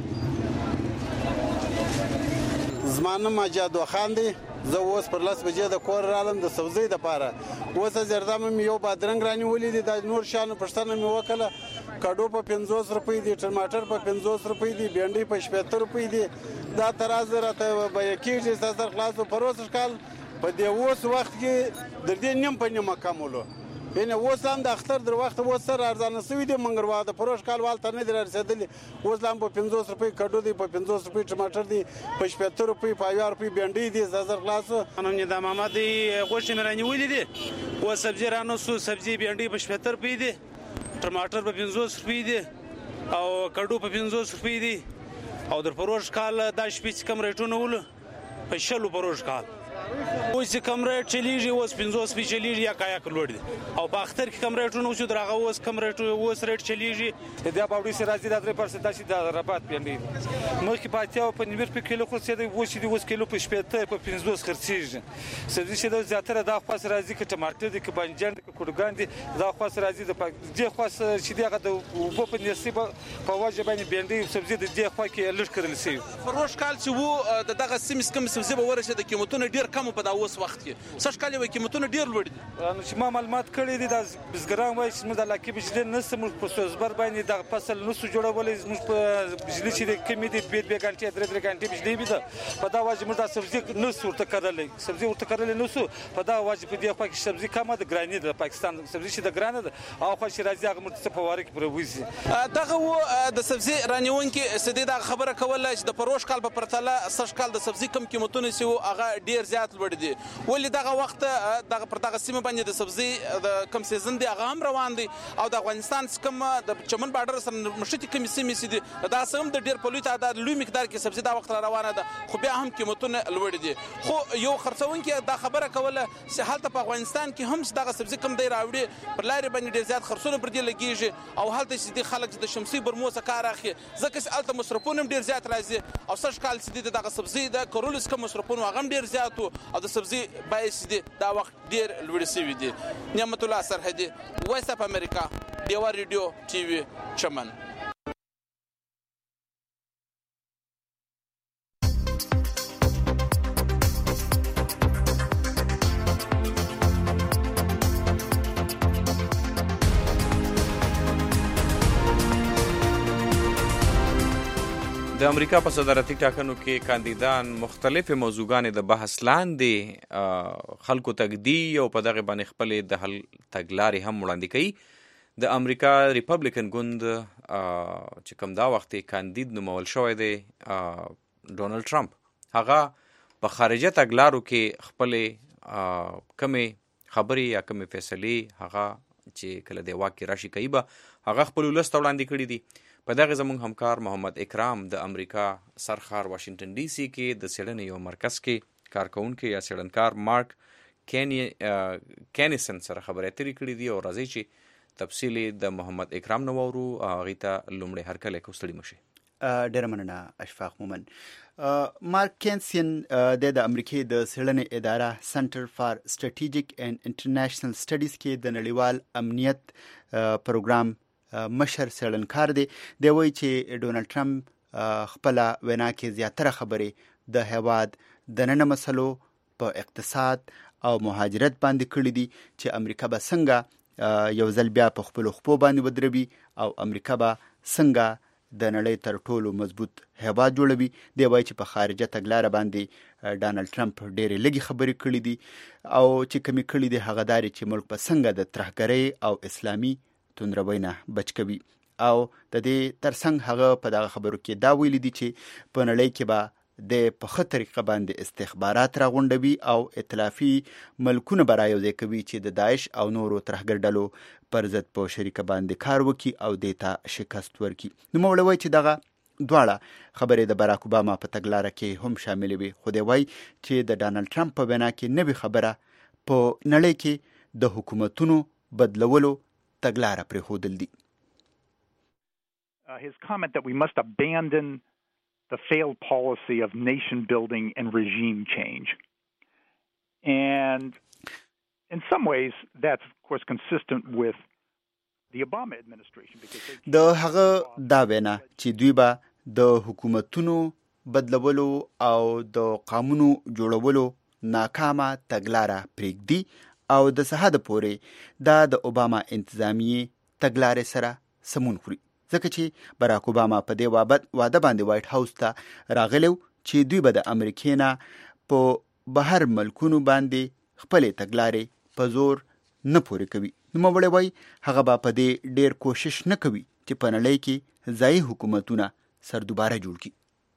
[SPEAKER 23] زما نوم اجاد خان دی. زه اوس پر لس بجې د کور رالم د سبزۍ دپاره. اوس زردامه مې یو بادرنګ رانیولي دي، د نور شیانو پوښتنه مې وکړه. کډو په پنځوس روپۍ دي، ټماټر په پنځوس روپۍ دي، بینډۍ په شپېته روپۍ دي. دا تراز راته بیه کېږي چې سر خلاصو پر اوس کال په دې اوس وخت کې در دې نیم په نیمه کمولو. یعنې اوس هم د اختر در وخت اوس سره ارزانه سوي دي، مګر وا د پروش کال والته نه دي رارسېدلي. اوس هم په پنځوس روپۍ کډو دی، په پنځوس روپۍ ټماټر دی، په شپېته روپۍ په اویا روپۍ بینډۍ دي. زر خلاصو
[SPEAKER 24] نوم ندا محمد دی. غوښې مې رانیولې دي. اوس سبزي رانوسو، سبزي بینډۍ په شپېته روپۍ دي، ټماټر په پنځوس روپۍ دي او کډو په پنځوس روپۍ دي. او در پروش کال دا شپې چې کوم ریټونه ولو په شلو پروش کال اوس چې کم ریټ چلیږي اوس پنځوس روپۍ چلیږي یا کایا لوړ دي. او په اختر کې کم ریټونه وشو در هغه اوس کم ریټ اوس ریټ چلیږي.
[SPEAKER 25] دا باوډي سره راځي دا درې پرسنټ داسې د ربات بینډۍ مخکې په اتیا او په نیم روپۍ کیلو خرڅېدی، اوس دي اوس کیلو په شپېته په پنځوس خرڅېږي. سبزي چې د زیاتره دا خواص راځي که ټماټر دي که بانجان دي که کورګان دي، دا خواص راځي د دې خواص چې دی هغه د اوبو په نصیب په وجه باندې بینډۍ سبزي د دې خوا کې لږ کرل شوي.
[SPEAKER 22] پروش کال چې وو د دغه سیمې کوم سبزي به ورسېده قیمتونه ډېر کم په دا اوس اوس وخت کې سږ کال یې قیمتونه ډېر لوړ دي.
[SPEAKER 25] نو چې ما معلومات کړي دي د بزګران وایي چې موږ د علاقې بجلي نشته، موږ په سوزبر باندې دغه فصل نشو جوړولی، زموږ په بجلي چې د کمې دي دوې دوې ګنټې درې درې ګنټې بجلي وي ده، په دا وجه موږ دا سبزي نشو ورته کرلی سبزي ورته کرلی نشو، په دا وجه په دې خوا کې سبزي کمه ده، ګرانې ده. پاکستان سبزي چې د ګرانه ده هغه خوا چې راځي هغه موږ ته په واره کې پرې وځي.
[SPEAKER 22] دغه و د سبزي رانیونکي سدي دغه خبره کوله چې د پروش کال په پرتله سږ کال د سبزي کم قیمتونه چې وو هغه ډېر زیات لوړ دي. ولې دغه وخت دغه پر دغه سیمه باندې د سبزي د کم سیزن دی هغه هم روان دی او د افغانستان کوم د چمن بارډر سره مشتي کم سیمې سي دي دا سم د ډېر په لوی تعداد لوی مقدار کې سبزي دا وخت روانه ده، خو بیا هم قیمتونه لوړ دي. خو یو خرڅونکي دا خبره کوله چې هلته په افغانستان کې هم دغه سبزي کم دی راوړي پر لارې باندې ډېر زیات خرڅونه پر دې لګېږي او هلته چې دي خلک د شمسي برمو څخه کار اخلي ځکه چې هلته مصرفونه هم ډېر زیات راځي او سږ کال چې دي دغه سبزي د کرلو څخه مصرفونه هغه هم ډېر زیات وو او د سبزي بیې چې دي دا وخت ډېر لوړې سوي دي. نعمت الله سرحدي، وایس اف امریکا، ډیوا ریډیو ټي وي چمن.
[SPEAKER 3] د امریکا په صدارتي ټاکنو کې کاندیدان مختلفې موضوعګانې د بحث لاندې خلکو تګدي او په دغه باندې خپلې د حل تګلارې هم وړاندې کوي. د امریکا ریپبلیکن ګوند چې کوم دا وخت کاندید نومول شوی دی ډونالډ ټرمپ، هغه په خارجه تګلارو کې خپلې کمې خبرې یا کمې فیصلې هغه چې کله د واک کې راشي کوي به هغه خپل ولس ته وړاندې کړي دي. په دغه زموږ همکار محمد اکرام د امریکا سرخار واشنگټن ډي سي کې د څېړنې یو مرکز کې کارکونکی یا څېړنکار مارک کینیسن سره خبرې اترې کړې دي او راځي چې تفصیل د محمد اکرام نه واورو. هغې ته لومړی هرکلی کو ستړي مشي.
[SPEAKER 4] ډېره مننه اشفاق مومن. مارک کینسین د امریکې د څېړنې اداره سنټر فار سټریټیجیک اینډ انټرنیشنل سټډیز کې د نړیوال امنیت پروګرام مشر څېړنکار دی. دی وایي چې ډونالډ ټرمپ خپله وینا کې زیاتره خبرې د هیواد دننه مسلو په اقتصاد او مهاجرت باندې کړي دي چې امریکا به څنګه یو ځل بیا په خپلو خپو باندې ودروي او امریکا به څنګه د نړۍ تر ټولو مضبوط هیواد جوړوي. دی وایي چې په خارجه تګلاره باندې ډونالډ ټرمپ ډېرې لږې خبرې کړي دي او چې کمې کړي دي هغه دا چې ملک به څنګه د ترهګرۍ او اسلامي توندروي نه بچ کوي او د دې ترڅنګ هغه په دغه خبرو کې دا ویلي دي چې په نړۍ کې به د په ښه طریقه باندې استخبارات راغونډوي او ائتلافي ملکونه به رایوځای کوي چې د داعش او نورو ترهګر ډلو پر ضد په شریکه باندې کار وکړي او دې ته شکست ورکړي. نوموړی وایي چې دغه دواړه خبرې د باراک اوباما په تګلاره کې هم شاملې وي، خو دی وایي چې د ډونالډ ټرمپ په وینا کې نوې خبره په نړۍ کې د حکومتونو بدلولو تګلاره پرېښودل دي.
[SPEAKER 5] Uh, his comment that we must abandon the failed policy of nation building and regime change. And in some ways, that's, of course, consistent with the Obama administration.
[SPEAKER 4] د هغه دا وینا چې دوی به د حکومتونو بدلولو او د قانونو جوړولو ناکامه تګلاره پرېږدي او د سهاده پورې دا د اوباما انتظامیې تګلارې سره سمون خوري، ځکه چې باراک اوباما په دې واده باندې وایټ هاوس ته راغلی چې دوی به د امریکې نه په بهر ملکونو باندې خپلې تګلارې په زور نه پورې کوي. نوموړی وایي هغه به په دې ډېر کوشش نه کوي چې په نړۍ کې ځایي حکومتونه سردوباره جوړ کړي.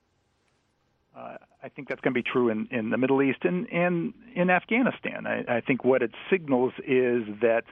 [SPEAKER 5] Uh, I think that's going to be true in, in the Middle East and, and in Afghanistan. I, I think what it signals is that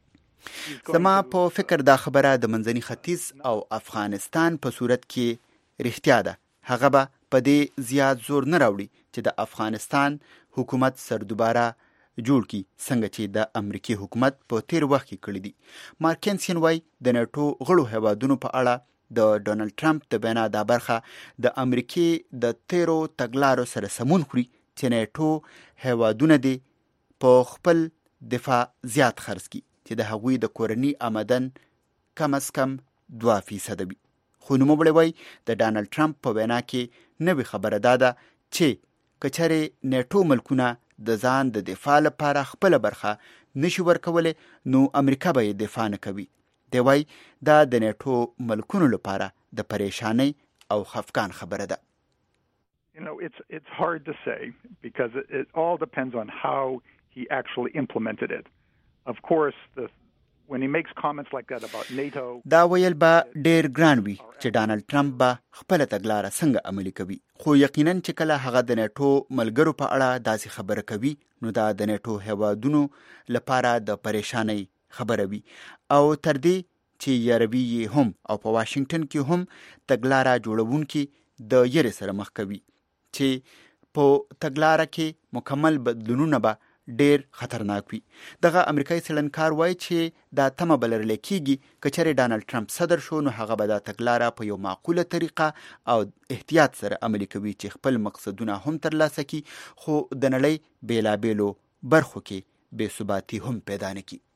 [SPEAKER 4] زما په فکر دا خبره د منځني ختیځ او افغانستان په صورت کې رښتیا ده. هغه به په دې زیات زور نه راوړي چې د افغانستان حکومت سردوباره جوړ کړي څنګه چې د امریکای حکومت په تیر وخت کې کړی دی. مارک کینسین وایي د نیټو غړو هیوادونو په اړه د ډونالډ ټرمپ د وینا دا برخه د امریکې د تیرو تګلارو سره سمون خوري چې نیټو هیوادونه دي په خپل دفاع زیات خرڅ کړي چې د هغوی د کورني آمدن کم از کم دوه فیصده وي. خو نوموړی وایي د ډونالډ ټرمپ په وینا کې نوې خبره دا ده چې که چېرې نیټو ملکونه د ځان د دفاع لپاره خپل برخه نشي ورکولی نو امریکا به یې دفاع نه کوي. دی وایي دا د نیټو ملکونو لپاره د پریشانۍ او خفقان خبره ده.
[SPEAKER 5] You know, it's it's hard to say because it, it all depends on how he actually implemented it. Of course, the when he makes comments like that about NATO.
[SPEAKER 4] دا ویل به ډیر ګران وي چې ډانلډ ټرمپ به خپل تګلاره څنګه عملي کوي. خو یقینا چې کله هغه د نیټو ملګرو په اړه داسې خبره کوي نو دا د نیټو هیوادونو لپاره د پریشانۍ خبره وي او تر دې چې یاروي هم او په واشنگټن کې هم تګلاره جوړونکي د یری سره مخ کوي چې په تګلاره کې مکمل بدلونونه به ډیر خطرناک وي. دغه امریکایي څېړنکار وایي چې دا تمه بلرل کېږي که چېرې ډانلډ ټرمپ صدر شو نو هغه به دا تګلاره په یو معقوله طریقه او احتیاط سره عملي کوي چې خپل مقصدونه هم ترلاسه کړي خو د نړۍ بیلابیلو برخو کې بې ثباتي هم پیدا نه کړي.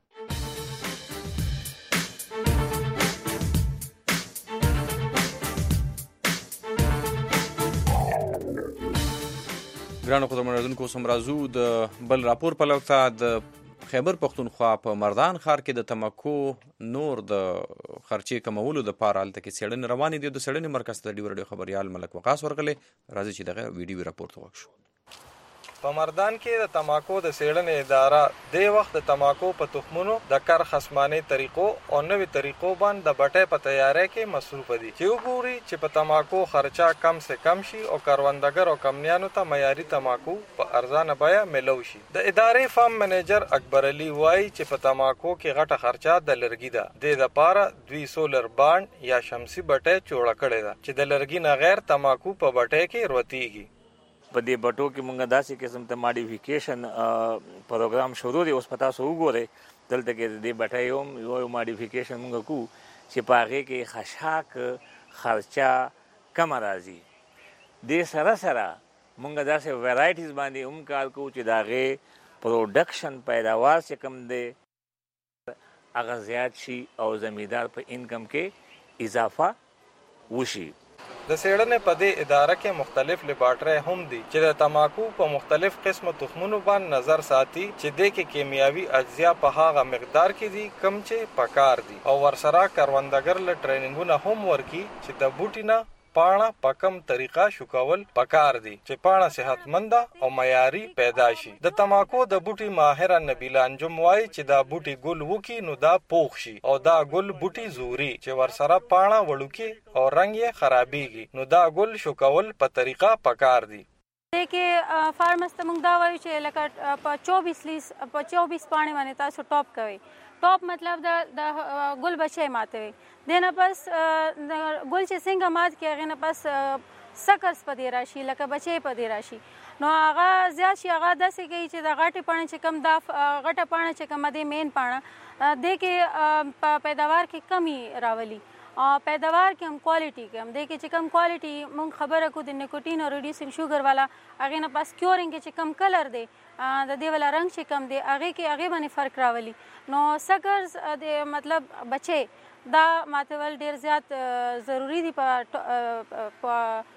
[SPEAKER 3] ګرانو قدرمنو اوریدونکو، اوس هم راځو د بل راپور په لور ته. د خیبر پښتونخوا په مردان ښار کې د تمباکو نور د خرچې کمولو دپاره هلته کې څېړنې روانې دي. د څېړنې مرکز ته د ډیو راډیو خبریال ملک وقاص ورغلی. راځي چې دغه ویډیو راپور ته وغږ شو.
[SPEAKER 17] په مردان کې د تماکو د څېړنې اداره د وخت د تماکو په تخمونو د کار خصمانه طریقو او نوې طریقو باندې د بټې په تیاري کې مصروف دي چې وګوري چې په تماکو خرچه کم سے کم شي او کاروندګر او کمنیانو ته معیاري تماکو په ارزانه بیه ملو شي. د ادارې فارم منیجر اکبر علي وایي چې په تماکو کې غټه خرچه د لرګي ده. د لپاره دوی سولر باند یا شمسي بټې جوړه کړې ده چې د لرګي نه غیر تماکو په بټې کې وروتيږي.
[SPEAKER 1] په دې بټو کې مونږ داسې قسم ته ماډیفیکیشن پروګرام شروع دی. اوس پتا سو وګورئ دلته کې د بټای هم یو ماډیفیکیشن مونږ کو چې په هغې کې خشاک خرچه کم راځي. دې سره سره مونږ داسې ویرایټیز باندې هم کار کوو چې د هغې پروډکشن پیداوار چې کم دی هغه زیات شي او زمیندار په انکم کې اضافه وشي.
[SPEAKER 17] د څېړنې په دې اداره کې مختلف لیبارټرۍ هم دي چې د تماکو په مختلف قسمه تخمونو باندې نظر ساتي چې د کې کیمیاوي اجزا په هغه مقدار کې دي کم چې پکار دي او ورسره کاروندګر له ټریننګونه هم ورکي چې د بوټي نه پاڼه په کم طریقه شوکول پکار دي چې پاڼه صحتمند او معیاري پیدا شي. د تماکو د بوټي ماهر نبیل انجم وایي چې دا بوټي ګل وکي نو دا پوخ شي او دا ګل بوټي زوري چې ورسره پاڼه وړوکي او رنگ یې خرابېږي نو دا ګل شوکول په طریقه پکار دي.
[SPEAKER 6] کې فارمرز ته موږ دا وایو چې لکه په چوبیس لیس په چوبیس پاڼې باندې تاسو ټاپ کوئ. ټاپ مطلب د د ګل بچی ماتوي. دنه پس ګل چې څنګه مات کې هغه نه پس سکرز په دی راشي لکه بچی په دی راشي نو هغه زیات شي هغه داسې کوي چې د غټې پاڼې چې کم دا غټه پاڼه چې کم دی مین پاڼه دې کې په پیداوار کې کمی راولي. پیداوار کې هم کوالټي کې هم دی کې چې کم کوالټي مونږ خبره کو د نیکوټین او ریډیوسینګ شوګر والا هغې نه پس کیورینګ کې چې کم کلر دی د دې والا رنګ چې کم دی هغې کې هغې باندې فرق راولي. نو سکرز د مطلب بچی دا ماتول ډیر زیات ضروری دي په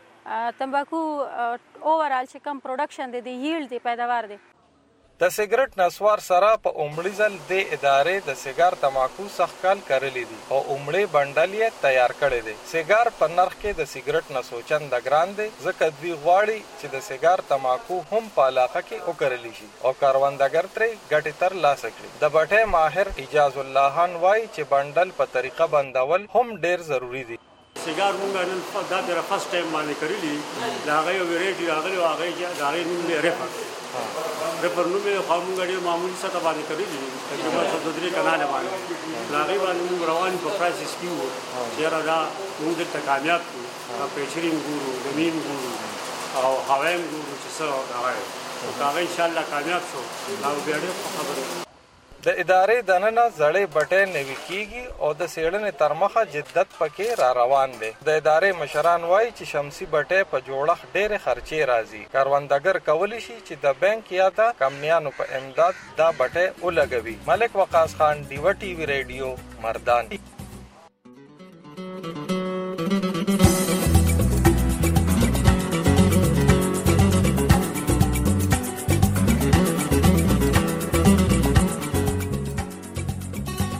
[SPEAKER 6] تمباکو اوورال چې کم پروډکشن دی د ییلډ دی پیداوار دی.
[SPEAKER 17] د سیګریټ نسوار سره په عمري ځل د ادارې د سیګار تماکو سخت کال کړلی دي او عمري بندل یې تیار کړی دی. سیګار په نرخ کې د سیګریټ نسوچن د ګران دی ځکه دوی غواړي چې د سیګار تماکو هم په علاقه کې وکړلی شي او کاروندګر ترې ګټې تر لاسه کړي. د بټې ماهر اجاز الله خان وایي چې بندل په طریقه بندول هم ډیر ضروری دي.
[SPEAKER 7] سیګار مونږ نن دا د فرست ټایم باندې کړلی دا هغه یو ویریټي راغلی او هغه چې دا هغه نوم یې ریفر ریفر نوم یې خو مونږ ډېر معمولي سطح باندې کړلی تقریبا څو درې کاناله باندې هغه باندې مونږ روان په پرایسس کې وو چې را مونږ دلته کامیاب کړو پېچرینګ ګورو زمین ګورو او هوایم ګورو چې څه هغه هغه ان شاء الله کامیاب شو دا بیا ډېر خبره.
[SPEAKER 17] د ادارې دننه زړې بټې نوي کیږي او د څېړنې تر مخه جدت پکې را روان دی. د ادارې مشران وایي چې شمسي بټې په جوړښت ډېرې خرچې راځي. کاروندګر کولی شي چې د بانک یا د کمنیانو په امداد دا بټې ولګوي. ملک وقاص خان، ډیوه ټي وي ریډیو، مردان.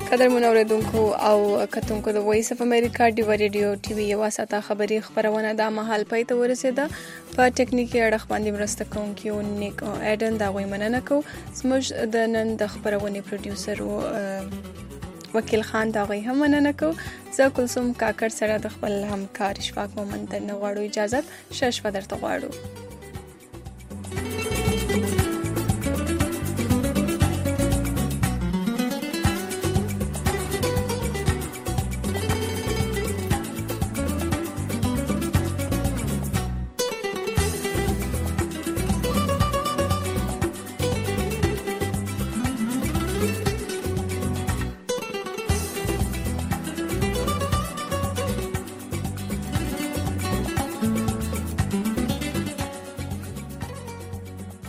[SPEAKER 2] قدر منوریدونکو او کتونکو د وایس اف امریکا ډیو ریډیو ټي وي یو ساته خبري خبرونه د مهال پای ته ورسېده په ټکنیکی اړه باندې مرسته کوونکی او نیک اډن دا وایي مننه کو زموږ د نن د خبرونه پروډوسر او وکیل خان دا غي هم مننه کو زه کلثوم کاکړ سره د خپل همکار اشفاق مومند نه غواړو اجازه شش ودرته غواړو